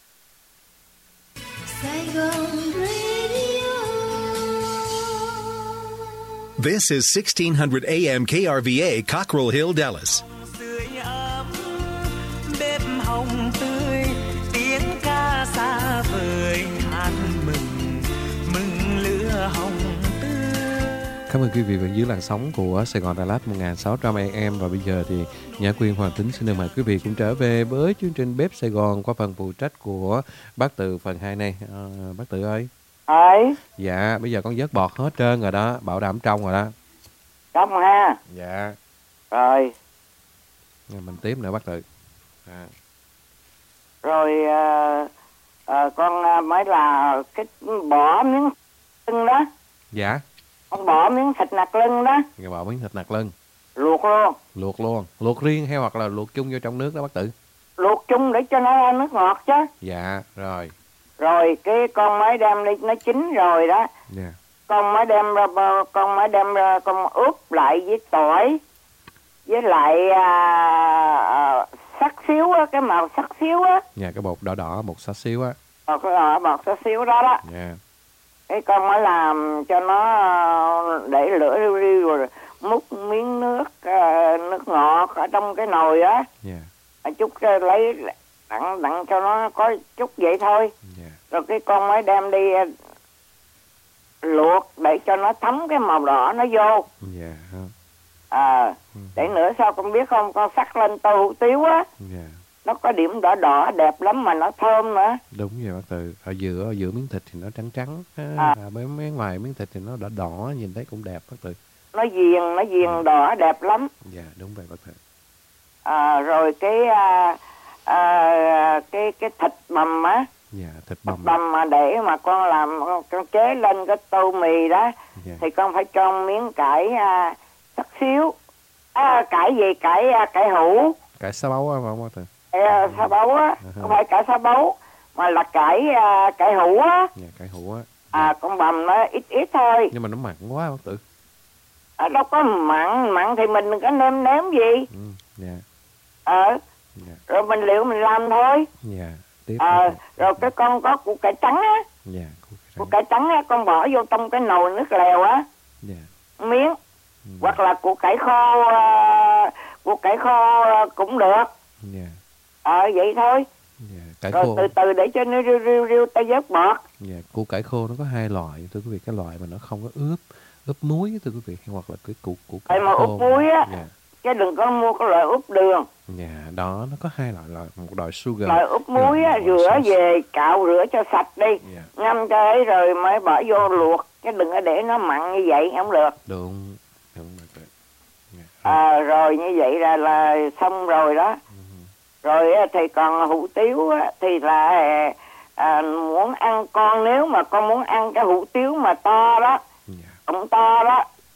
This is sixteen hundred A M K R V A, Cockrell Hill, Dallas. Sưởi ấm bếp hồng tươi, tiếng ca xa vời hát mừng mừng lửa hồng. Cảm ơn quý vị vẫn giữ làn sóng của Sài Gòn Đà Lạt một nghìn sáu trăm A M. Và bây giờ thì Nhã Quyên, Hoàng Tính xin được mời quý vị cũng trở về với chương trình Bếp Sài Gòn qua phần phụ trách của bác Từ phần hai này. À, bác Từ ơi. Ơi. Dạ, bây giờ con vớt bọt hết trơn rồi đó, bảo đảm trong rồi đó. Trong ha. Dạ. Rồi. Mình tiếp nữa bác Từ. À. Rồi à, à, con mới là cái bỏ miếng lưng đó. Dạ. Con bỏ miếng thịt nạc lưng đó. Rồi bỏ miếng thịt nạc lưng. Luộc luôn. Luộc luôn. Luộc riêng hay hoặc là luộc chung vô trong nước đó bác Tử? Luộc chung để cho nó ra nước ngọt chứ. Dạ, rồi. Rồi cái con mới đem đi nó chín rồi đó. Dạ. Con mới đem ra con mới đem ra con ướp lại với tỏi với lại à, à, sắc xíu á, cái màu sắc xíu á. Dạ, cái bột đỏ đỏ bột sắc xíu á. Ờ, cái à, bột sắc xíu đó đó. Dạ. Cái con mới làm cho nó để lửa riu riu rồi múc miếng nước uh, nước ngọt ở trong cái nồi á. Dạ. Chút uh, lấy đặng đặng cho nó có chút vậy thôi. Yeah. Rồi cái con mới đem đi uh, luộc để cho nó thấm cái màu đỏ nó vô. Dạ. Yeah. À, ừ. Để nữa sao con biết không, con sắc lên tô hủ tiếu á. Dạ. Yeah. Nó có điểm đỏ đỏ đẹp lắm mà nó thơm nữa. Đúng vậy bác Từ. Ở giữa ở giữa miếng thịt thì nó trắng trắng, à, à. bên bên ngoài miếng thịt thì nó đỏ đỏ, nhìn thấy cũng đẹp bác Từ. Nó viền nó viền ừ. đỏ đẹp lắm. Dạ đúng vậy bác Từ. À, rồi cái à, à, cái cái thịt bằm á. Dạ, thịt bằm. Thịt bằm mà để mà con làm con chế lên cái tô mì đó. Dạ. Thì con phải cho miếng cải à, sắc xíu. À, cải gì cải à, cải hũ. Cải sa bấu á không bác Từ? À, sa bấu á, uh-huh. Không phải cải sa bấu mà là cải à, cải hũ á. Dạ, cải hũ á. À, con bằm nó ít ít thôi. Nhưng mà nó mặn quá bác Tử. À, đâu có mặn, mặn thì mình đừng có nêm nếm gì. Ừ, dạ. Ờ, dạ. Rồi mình liệu mình làm thôi. Dạ, tiếp. Ờ, rồi cái con có củ cải trắng á. Dạ, củ cải trắng á, con bỏ vô trong cái nồi nước lèo á. Dạ. Miếng. Ừ. Hoặc là củ cải khô, uh, củ cải khô uh, cũng được. Dạ. Ờ, vậy thôi. Dạ, cải rồi khô. từ từ để cho nó riu riu riu ta vớt bọt. Dạ, củ cải khô nó có hai loại, thưa quý vị, cái loại mà nó không có ướp ướp muối thưa quý vị, hoặc là cái củ củ cải mà khô. ướp muối á, dạ. Chứ đừng có mua cái loại ướp đường. Dạ, đó nó có hai loại, loại một loại sugar. Loại ướp muối á, rửa sauce. Về cạo rửa cho sạch đi, dạ. Ngâm cho ấy rồi mới bỏ vô luộc, chứ đừng có để nó mặn như vậy không được. Đúng, đúng rồi. Dạ. À, rồi như vậy là là xong rồi đó. Uh-huh. Rồi thì còn hủ tiếu á, thì là à, muốn ăn con, nếu mà con muốn ăn cái hủ tiếu mà to đó, yeah. Cũng to đó,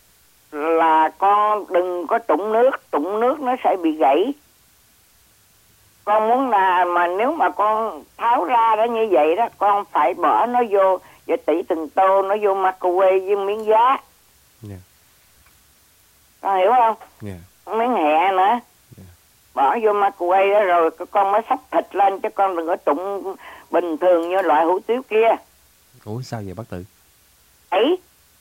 là con đừng có trụng nước, trụng nước nó sẽ bị gãy. Con muốn là mà nếu mà con tháo ra đó như vậy đó, con phải bỏ nó vô và tỉ từng tô nó vô microwave với miếng giá. Yeah. Con hiểu không? Yeah. Miếng hẹ nữa. Yeah. Bỏ vô microwave đó rồi con mới xóc thịt lên, chứ con đừng có trụng bình thường như loại hủ tiếu kia. Ủa sao vậy bác Tự? Ấy.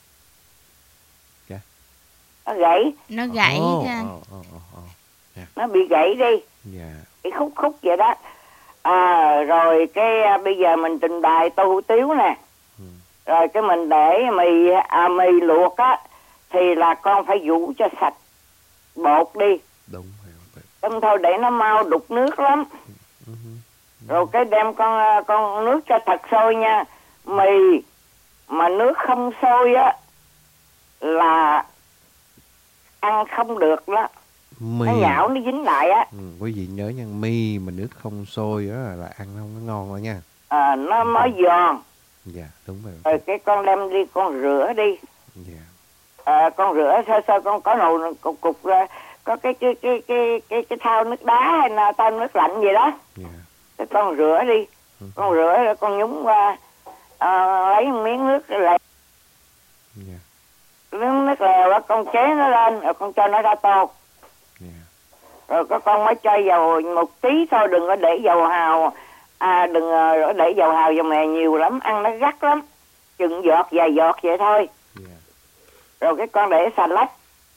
Yeah. Nó gãy. Nó gãy oh, ra. oh, oh, oh, oh. Yeah. Nó bị gãy đi. Yeah. Bị khúc khúc vậy đó. À, rồi cái à, bây giờ mình trình bày tô hủ tiếu nè. Ừ. Rồi cái mình để mì à, mì luộc á thì là con phải vũ cho sạch bột đi. Đúng. Không thôi để nó mau đục nước lắm. Ừ. Rồi cái đem con con nước cho thật sôi nha. Mì mà nước không sôi á là ăn không được đó. Mì. Nó nhão, nó dính lại á. Ừ, quý vị nhớ nha, mì mà nước không sôi đó là, là ăn không có ngon đâu nha. À, nó mới giòn. Dạ, đúng rồi. Rồi cái con đem đi, con rửa đi. Dạ. À, con rửa sơ sơ, con có nồi cục cục ra, có cái cái cái cái cái cái thau nước đá hay là thau nước lạnh gì đó. Dạ. Cái con rửa đi. Ừ. Con rửa rồi con nhúng qua, à, lấy một miếng nước lèo. Dạ. Miếng nước lèo đó con chế nó lên rồi con cho nó ra tô. Rồi có con mới cho dầu một tí thôi, đừng có để dầu hào, à đừng có để dầu hào dầu mè nhiều lắm, ăn nó gắt lắm, chừng giọt vài giọt vậy thôi. Yeah. Rồi cái con để xà lách,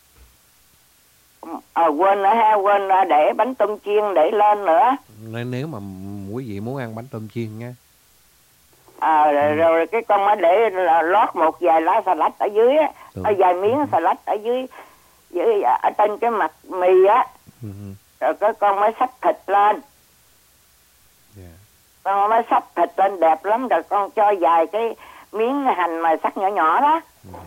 à, quên nữa ha, quên để bánh tôm chiên để lên nữa. Nên nếu mà quý vị muốn ăn bánh tôm chiên nha. À, rồi, ừ. rồi cái con mới để lót một vài lá xà lách ở dưới á, ở vài miếng xà lách ở dưới, dưới ở trên cái mặt mì á. Uh-huh. Rồi cái con mới xắt thịt lên. Yeah. Con mới xắt thịt lên đẹp lắm. Rồi con cho vài cái miếng hành mà xắt nhỏ nhỏ đó. Yeah.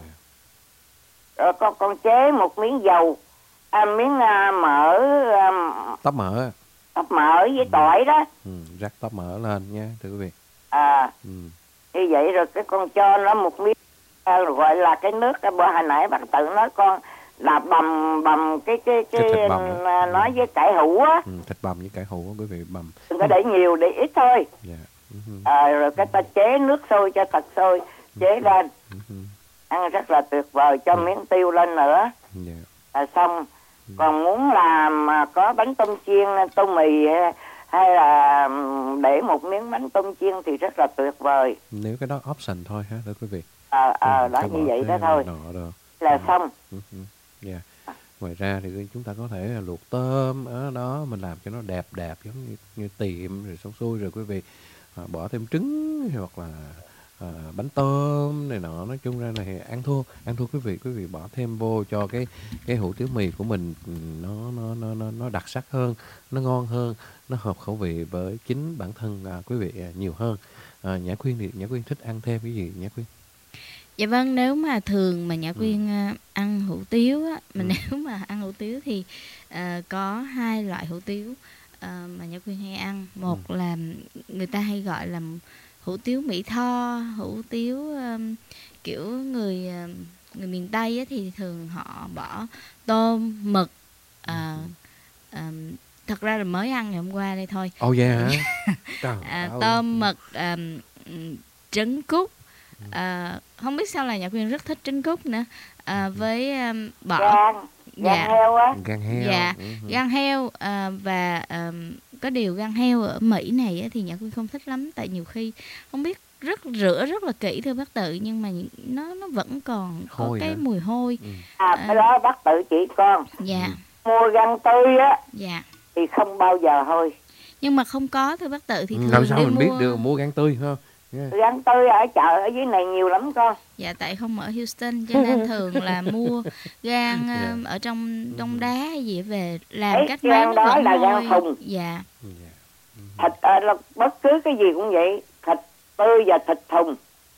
Rồi con con chế một miếng dầu, à, miếng à, mỡ, à, tóp mỡ, tóp mỡ với ừ. tỏi đó. Ừ, rắc tóp mỡ lên nha thưa quý vị. À, ừ. Như vậy rồi cái con cho nó một miếng, à, gọi là cái nước. Bữa hồi nãy bác Tự nói con là bầm bầm cái cái cái, cái nói ừ. với cải hũ á. Ừ, thịt bầm với cải hũ á quý vị, bầm. Đừng có để nhiều, để ít thôi. Yeah. Uh-huh. À, rồi cái ta chế nước sôi cho thật sôi, chế uh-huh. lên. Uh-huh. Ăn rất là tuyệt vời, cho uh-huh. miếng tiêu lên nữa. Yeah. À, xong. Uh-huh. Còn muốn làm mà có bánh tôm chiên, tôm mì hay là để một miếng bánh tôm chiên thì rất là tuyệt vời. Nếu cái đó option thôi ha, thưa quý vị. Ờ, à, à, đó như vậy đó thôi. Là uh-huh. xong. Uh-huh. Yeah. Ngoài ra thì chúng ta có thể luộc tôm ở đó, mình làm cho nó đẹp đẹp giống như, như tiệm rồi xong xuôi rồi quý vị à, bỏ thêm trứng hoặc là à, bánh tôm này nọ, nói chung ra là ăn thua ăn thua quý vị quý vị bỏ thêm vô cho cái cái hủ tiếu mì của mình nó nó nó nó nó đặc sắc hơn, nó ngon hơn, nó hợp khẩu vị với chính bản thân à, quý vị à, nhiều hơn. À, Nhã Quyên thì Nhã Quyên thích ăn thêm cái gì Nhã Quyên? Dạ vâng, nếu mà thường mà Nhã Quyên ừ. ăn hủ tiếu á, mà ừ. nếu mà ăn hủ tiếu thì uh, có hai loại hủ tiếu uh, mà Nhã Quyên hay ăn. Một ừ. là người ta hay gọi là hủ tiếu Mỹ Tho, hủ tiếu um, kiểu người uh, người miền Tây á, thì thường họ bỏ tôm, mực. Uh, um, thật ra là mới ăn ngày hôm qua đây thôi. Ồ oh yeah hả? à, tôm, mực, um, trứng cút. À, không biết sao là Nhã Quyên rất thích trứng cút nữa, à, với um, bỏ gan, gan dạ, heo á, gan heo, dạ, uh-huh. gan heo à, và um, có điều gan heo ở Mỹ này á, thì Nhã Quyên không thích lắm, tại nhiều khi không biết rất rửa rất là kỹ thưa bác Tự, nhưng mà nó nó vẫn còn có hôi cái hả? Mùi hôi. Ừ. À, cái đó bác Tự chỉ con. Dạ. Mua gan tươi á. Dạ. Thì không bao giờ hôi. Nhưng mà không có thưa bác Tự thì thường làm sao mình mua... biết được mua gan tươi không? Yeah. Gan tươi ở chợ ở dưới này nhiều lắm con. Dạ, tại không ở Houston cho nên thường là mua gan yeah. ở trong đông đá hay gì về làm Đấy, cách gan đó là môi. Gan thùng. Dạ. Thịt à, là bất cứ cái gì cũng vậy, thịt tươi và thịt thùng.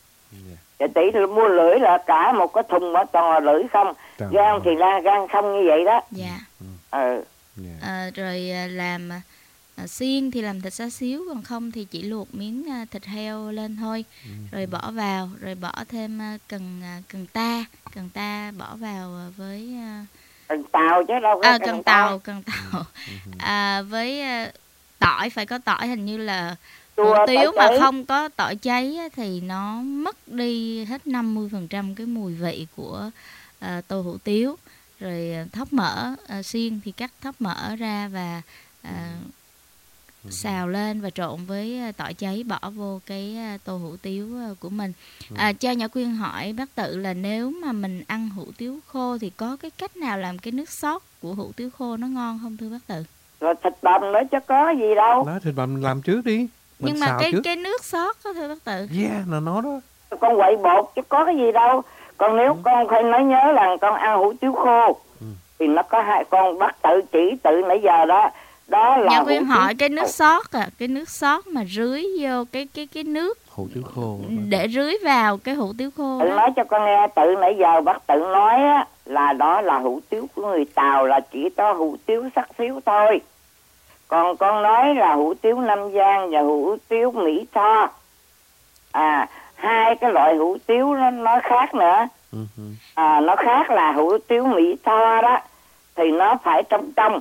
Dạ, tỷ là mua lưỡi là cả một cái thùng mà toàn là lưỡi không. Trời gan ơi. Thì là gan không như vậy đó. Dạ. Ừ. À, rồi làm À, xiên thì làm thịt xá xíu, còn không thì chỉ luộc miếng à, thịt heo lên thôi, ừ. rồi bỏ vào, rồi bỏ thêm à, cần à, cần ta, cần ta bỏ vào với à, cần tàu chứ đâu có à, cần cần tàu, cần tàu, à, với à, tỏi, phải có tỏi, hình như là hủ tiếu mà không có tỏi cháy á, thì nó mất đi hết năm mươi phần trăm cái mùi vị của à, tô hủ tiếu. Rồi thóc mỡ, à, xiên thì cắt thóc mỡ ra và à, ừ. xào lên và trộn với tỏi cháy, bỏ vô cái tô hủ tiếu của mình. À, cho Nhã Quyên hỏi bác Tự là nếu mà mình ăn hủ tiếu khô thì có cái cách nào làm cái nước sốt của hủ tiếu khô nó ngon không thưa bác Tự? Rồi thịt bằm nữa chứ có gì đâu. Đó, thịt bằm làm trước đi. Mình nhưng mà cái trước. cái nước sốt đó thưa bác Tự. Yeah, là nó đó. Con quậy bột chứ có cái gì đâu. Còn nếu ừ. con phải nói nhớ là con ăn hủ tiếu khô ừ. thì nó có hai con bác Tự chỉ tự nãy giờ đó. Đó là Nhã Quyên hỏi cái nước sốt à, cái nước sốt mà rưới vô cái cái cái nước hủ tiếu khô để rưới vào cái hủ tiếu khô. Tự nói cho con nghe, tự nãy giờ bác Tự nói á, là đó là hủ tiếu của người Tàu, là chỉ có hủ tiếu sắc xíu thôi. Còn con nói là hủ tiếu Nam Giang và hủ tiếu Mỹ Tho. À, hai cái loại hủ tiếu nó nó khác nữa. À, nó khác là hủ tiếu Mỹ Tho đó thì nó phải trong trong.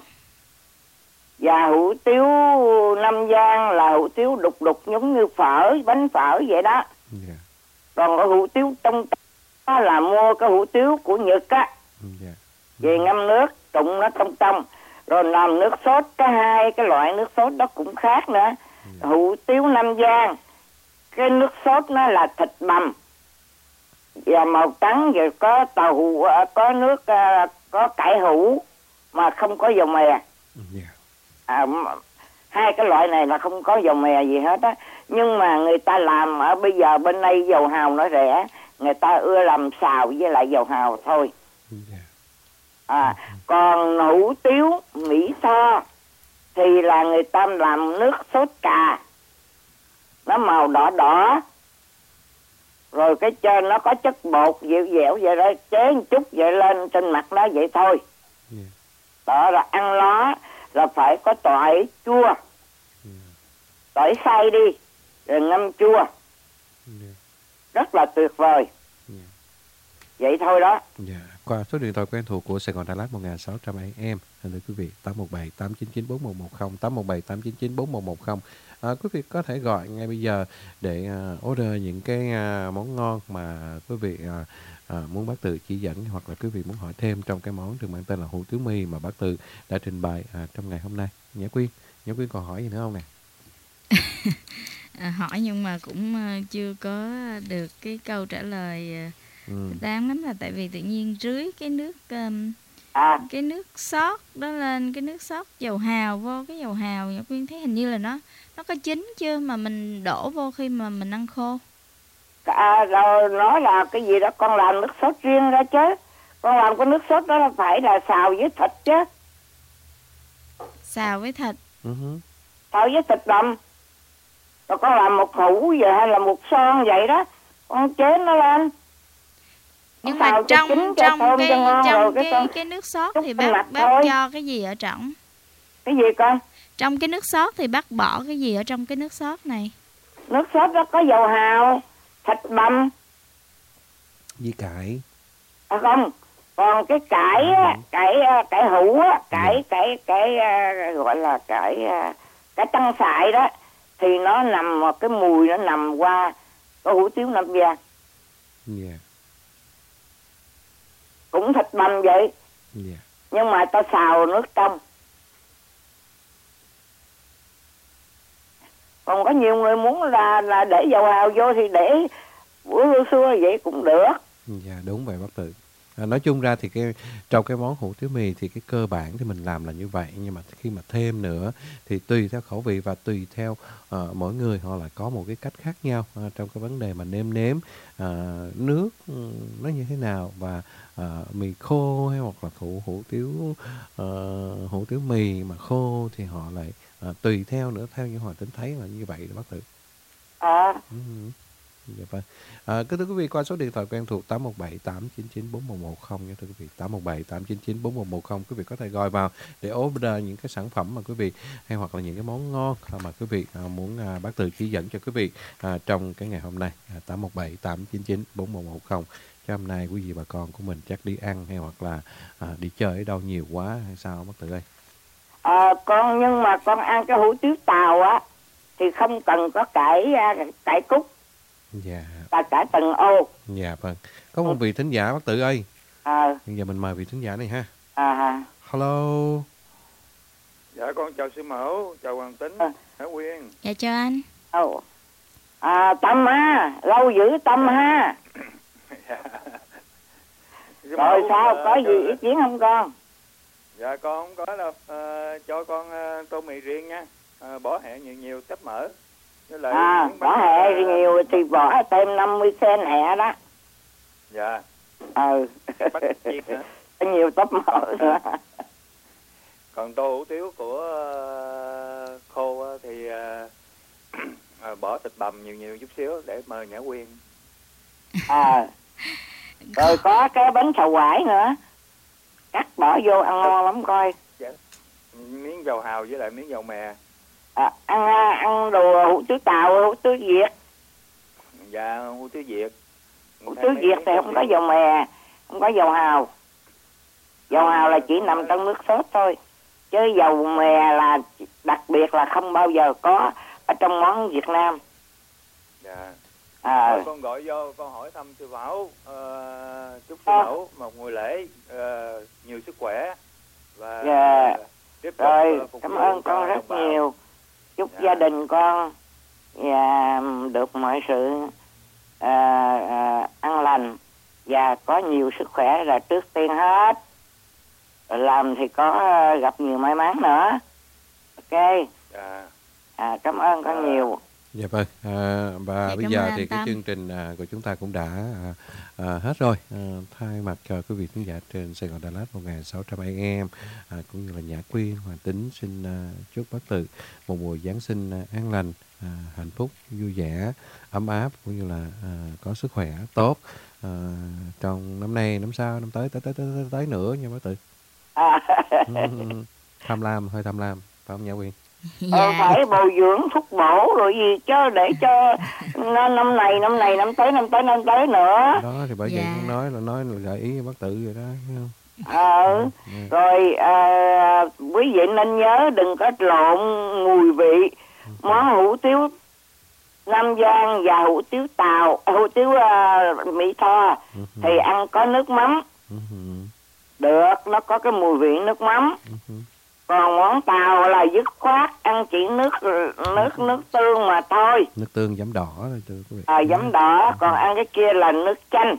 Và hủ tiếu Nam Giang là hủ tiếu đục đục giống như phở, bánh phở vậy đó. Yeah. Còn cái hủ tiếu trong đó là mua cái hủ tiếu của Nhật á. Yeah. Về ngâm nước, trụng nó trong trong. Rồi làm nước sốt, cái hai cái loại nước sốt đó cũng khác nữa. Yeah. Hủ tiếu Nam Giang, cái nước sốt nó là thịt bằm. Và màu trắng, rồi có tàu hủ, có nước, có cải hủ mà không có dầu mè. Yeah. À, hai cái loại này là không có dầu mè gì hết á. Nhưng mà người ta làm ở bây giờ bên đây dầu hào nó rẻ, người ta ưa làm xào với lại dầu hào thôi. À, còn hủ tiếu Mỹ Tho thì là người ta làm nước sốt cà, nó màu đỏ đỏ, rồi cái trên nó có chất bột dẻo dẻo vậy đó, chế một chút vậy lên trên mặt nó vậy thôi. Đó là ăn nó là phải có tỏi chua, yeah. tỏi xay đi rồi ngâm chua, yeah. rất là tuyệt vời. Yeah. Vậy thôi đó. Yeah. Qua số điện thoại quen thuộc của Sài Gòn Đà Lạt một nghìn sáu trăm a em, thưa quý vị, tám một bảy tám chín chín bốn một một không, tám một bảy tám chín chín bốn một một không. À, quý vị có thể gọi ngay bây giờ để uh, order những cái uh, món ngon mà quý vị uh, À, muốn bác Từ chỉ dẫn, hoặc là quý vị muốn hỏi thêm trong cái món được mang tên là hủ tiếu mì mà bác Từ đã trình bày à, trong ngày hôm nay. Nhã Quyên, Nhã Quyên còn hỏi gì nữa không nè? à, hỏi nhưng mà cũng uh, chưa có được cái câu trả lời uh, ừ. đáng lắm, là tại vì tự nhiên rưới cái nước um, à. cái nước sốt đó lên, cái nước sốt dầu hào vô, cái dầu hào Nhã Quyên thấy hình như là nó nó có chín chưa mà mình đổ vô khi mà mình ăn khô. À, rồi nói là cái gì đó con làm nước sốt riêng ra chứ. Con làm cái nước sốt đó là phải là xào với thịt chứ. Xào với thịt. Uh-huh. Xào với thịt bằm. Rồi con làm một hũ vậy hay là một son vậy đó, con chế nó lên. Nhưng mà trong trong cái trong cái, cái, cái nước sốt thì bác bác thôi. Cho cái gì ở trong? Cái gì con? Trong cái nước sốt thì bác bỏ cái gì ở trong cái nước sốt này? Nước sốt đó có dầu hào, thịt bằm với cải. À không, còn cái cải á, cải cải hũ á, cải cải cải gọi là cải cải tăng xại đó thì nó nằm, cái mùi nó nằm qua cái hủ tiếu Nam Giang. Yeah. Cũng thịt bằm vậy. Yeah. Nhưng mà ta xào nước trong. Còn có nhiều người muốn là là để dầu hào vô thì để bữa xưa vậy cũng được. Dạ đúng vậy bác Tự. À, nói chung ra thì cái trong cái món hủ tiếu mì thì cái cơ bản thì mình làm là như vậy, nhưng mà khi mà thêm nữa thì tùy theo khẩu vị và tùy theo uh, mỗi người họ lại có một cái cách khác nhau uh, trong cái vấn đề mà nêm nếm uh, nước um, nó như thế nào, và uh, mì khô hay hoặc là hủ hủ tiếu uh, hủ tiếu mì mà khô thì họ lại uh, tùy theo nữa, theo như họ tính thấy là như vậy đó bác Tự. À. Uh-huh. Dạ vâng. À, kính thưa quý vị, qua số điện thoại quen thuộc tám một bảy tám chín chín bốn một một không nha thưa quý vị, tám một bảy tám chín chín bốn một một không. Quý vị có thể gọi vào để order những cái sản phẩm mà quý vị hay hoặc là những cái món ngon mà quý vị à, muốn à, bác Từ chỉ dẫn cho quý vị à, trong cái ngày hôm nay. à, tám một bảy tám chín chín bốn một một không. Cho hôm nay quý vị bà con của mình chắc đi ăn hay hoặc là à, đi chơi ở đâu nhiều quá hay sao bác Từ ơi? À, con nhưng mà con ăn cái hủ tiếu Tàu á thì không cần có cải cải cúc. Dạ. Và cải từng ô. Dạ vâng. Có một vị thính giả bác Từ ơi. À. Bây giờ mình mời vị thính giả này ha. À. Hello. Dạ con chào sư mẫu, chào Hoàng Tính, à. Hải Quyên. Dạ chào anh. Ồ. À, Tâm ha, lâu dữ Tâm ha. Rồi mẫu, sao, có uh, gì ý kiến không con? Dạ con không có đâu, uh, cho con uh, tô mì riêng nha, uh, bỏ hẹ nhiều nhiều chất mỡ. Lại à, bỏ hẹ uh, nhiều thì bỏ thêm năm mươi cent hẹ đó. Dạ. Ừ. Bắt chiên hả? Nhiều tóc mỡ nữa. Còn tô hủ tiếu của uh, khô uh, thì uh, uh, bỏ thịt bằm nhiều nhiều chút xíu để mời Nhã Quyên. À. Rồi có cái bánh xào quải nữa, cắt bỏ vô ăn ngon lắm coi. Dạ. Miếng dầu hào với lại miếng dầu mè. À, ăn ăn đồ hủ tiếu Tàu, hủ tiếu Việt. Dạ hủ tiếu Việt. Hủ tiếu Việt thì không có dầu mè, không có dầu hào. Dầu hào là chỉ nằm trong nước sốt thôi, chứ dầu mè là đặc biệt là không bao giờ có ở trong món Việt Nam. Dạ. À. Rồi con gọi vô con hỏi thăm sư mẫu, uh, chúc sư à. mẫu một mùa lễ uh, nhiều sức khỏe và dạ. tiếp tục rồi uh, cảm ơn con rất nhiều. Chúc dạ. gia đình con và được mọi sự uh, uh, an lành và có nhiều sức khỏe là trước tiên hết. Làm thì có uh, gặp nhiều may mắn nữa. Ok. Dạ. À, cảm ơn con dạ. nhiều. Dạ vâng, à, và dạ, bây giờ thì cái Tâm. chương trình à, của chúng ta cũng đã à, à, hết rồi. À, thay mặt cho quý vị khán giả trên Sài Gòn Đà Lạt một nghìn sáu trăm a em à, cũng như là Nhã Quyên, Hoàng Tính xin à, chúc bác Từ một mùa Giáng sinh à, an lành, à, hạnh phúc, vui vẻ, ấm áp cũng như là à, có sức khỏe tốt à, trong năm nay, năm sau, năm tới, tới tới tới, tới, tới nữa nha bác Từ. À. Tham lam, hơi tham lam, phải không Nhã Quyên? Dạ. Ờ, phải bồi dưỡng thuốc bổ rồi gì chứ để cho năm này năm này năm tới năm tới năm tới nữa đó thì bởi dạ. vậy con nói là nói là gợi ý bác Tự rồi đó thấy không? Ờ dạ. Rồi à, quý vị nên nhớ đừng có lộn mùi vị món hủ tiếu Nam Giang và hủ tiếu Tàu, hủ tiếu uh, Mỹ Tho thì ăn có nước mắm được, nó có cái mùi vị nước mắm. Còn món Tàu là dứt khoát ăn chỉ nước nước nước tương mà thôi. Nước tương giấm đỏ thôi thưa quý vị. À, giấm đỏ, còn ăn cái kia là nước chanh.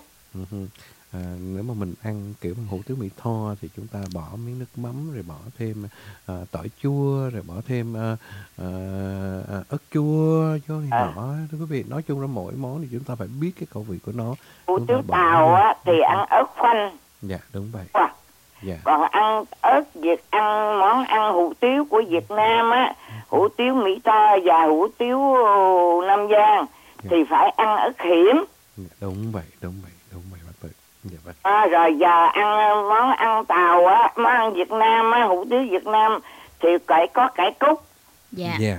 À, nếu mà mình ăn kiểu hủ tiếu Mỹ Tho thì chúng ta bỏ miếng nước mắm rồi bỏ thêm à, tỏi chua rồi bỏ thêm à, à, à, ớt chua cho thì à. Nọ thưa quý vị. Nói chung là mỗi món thì chúng ta phải biết cái khẩu vị của nó. Hủ tiếu Tàu á thì ăn ớt khoanh. Dạ đúng vậy. Wow. Yeah. Còn ăn ớt Việt, ăn món ăn hủ tiếu của Việt Nam á, hủ tiếu Mỹ Tho và hủ tiếu Nam Giang yeah. thì phải ăn ớt hiểm. Yeah, đúng vậy, đúng vậy, đúng vậy bác Tự. Dạ vâng. À, rồi giờ ăn món ăn Tàu á, món ăn Việt Nam á, hủ tiếu Việt Nam thì phải có cải cúc. Dạ. Yeah.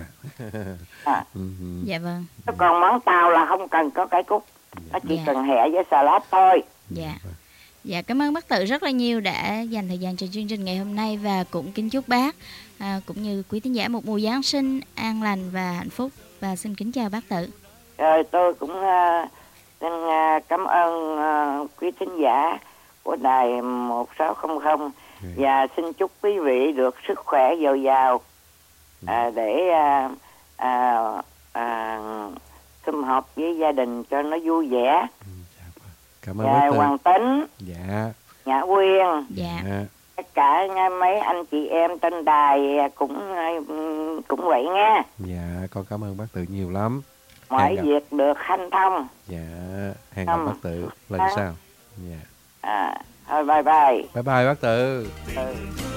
À. Dạ vâng. Còn món Tàu là không cần có cải cúc, yeah. nó chỉ yeah. cần hẹ với salad thôi. Dạ. Yeah. Dạ, cảm ơn bác Tự rất là nhiều đã dành thời gian cho chương trình ngày hôm nay và cũng kính chúc bác à, cũng như quý thính giả một mùa Giáng sinh an lành và hạnh phúc và xin kính chào bác Tự. Rồi tôi cũng uh, xin uh, cảm ơn uh, quý thính giả của đài một sáu không không ừ. và xin chúc quý vị được sức khỏe dồi dào uh, để uh, uh, uh, sum họp với gia đình cho nó vui vẻ. Cảm ơn dạ, bác Tư. Hoàng Tính. Dạ. Nhã Quyên. Dạ. Tất cả mấy anh chị em trên đài cũng cũng vậy nha. Dạ, con cảm ơn bác Tự nhiều lắm. Mọi gặp... việc được hanh thông. Dạ, hẹn gặp bác Tự lần à. sau. Dạ. À, thôi bye bye. Bye bye bác Tự. Ừ.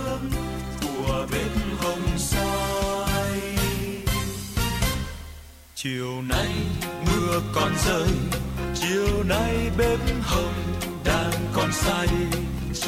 Của bếp hồng soi. Chiều nay mưa mưa còn rơi, chiều nay bếp hồng đang còn say.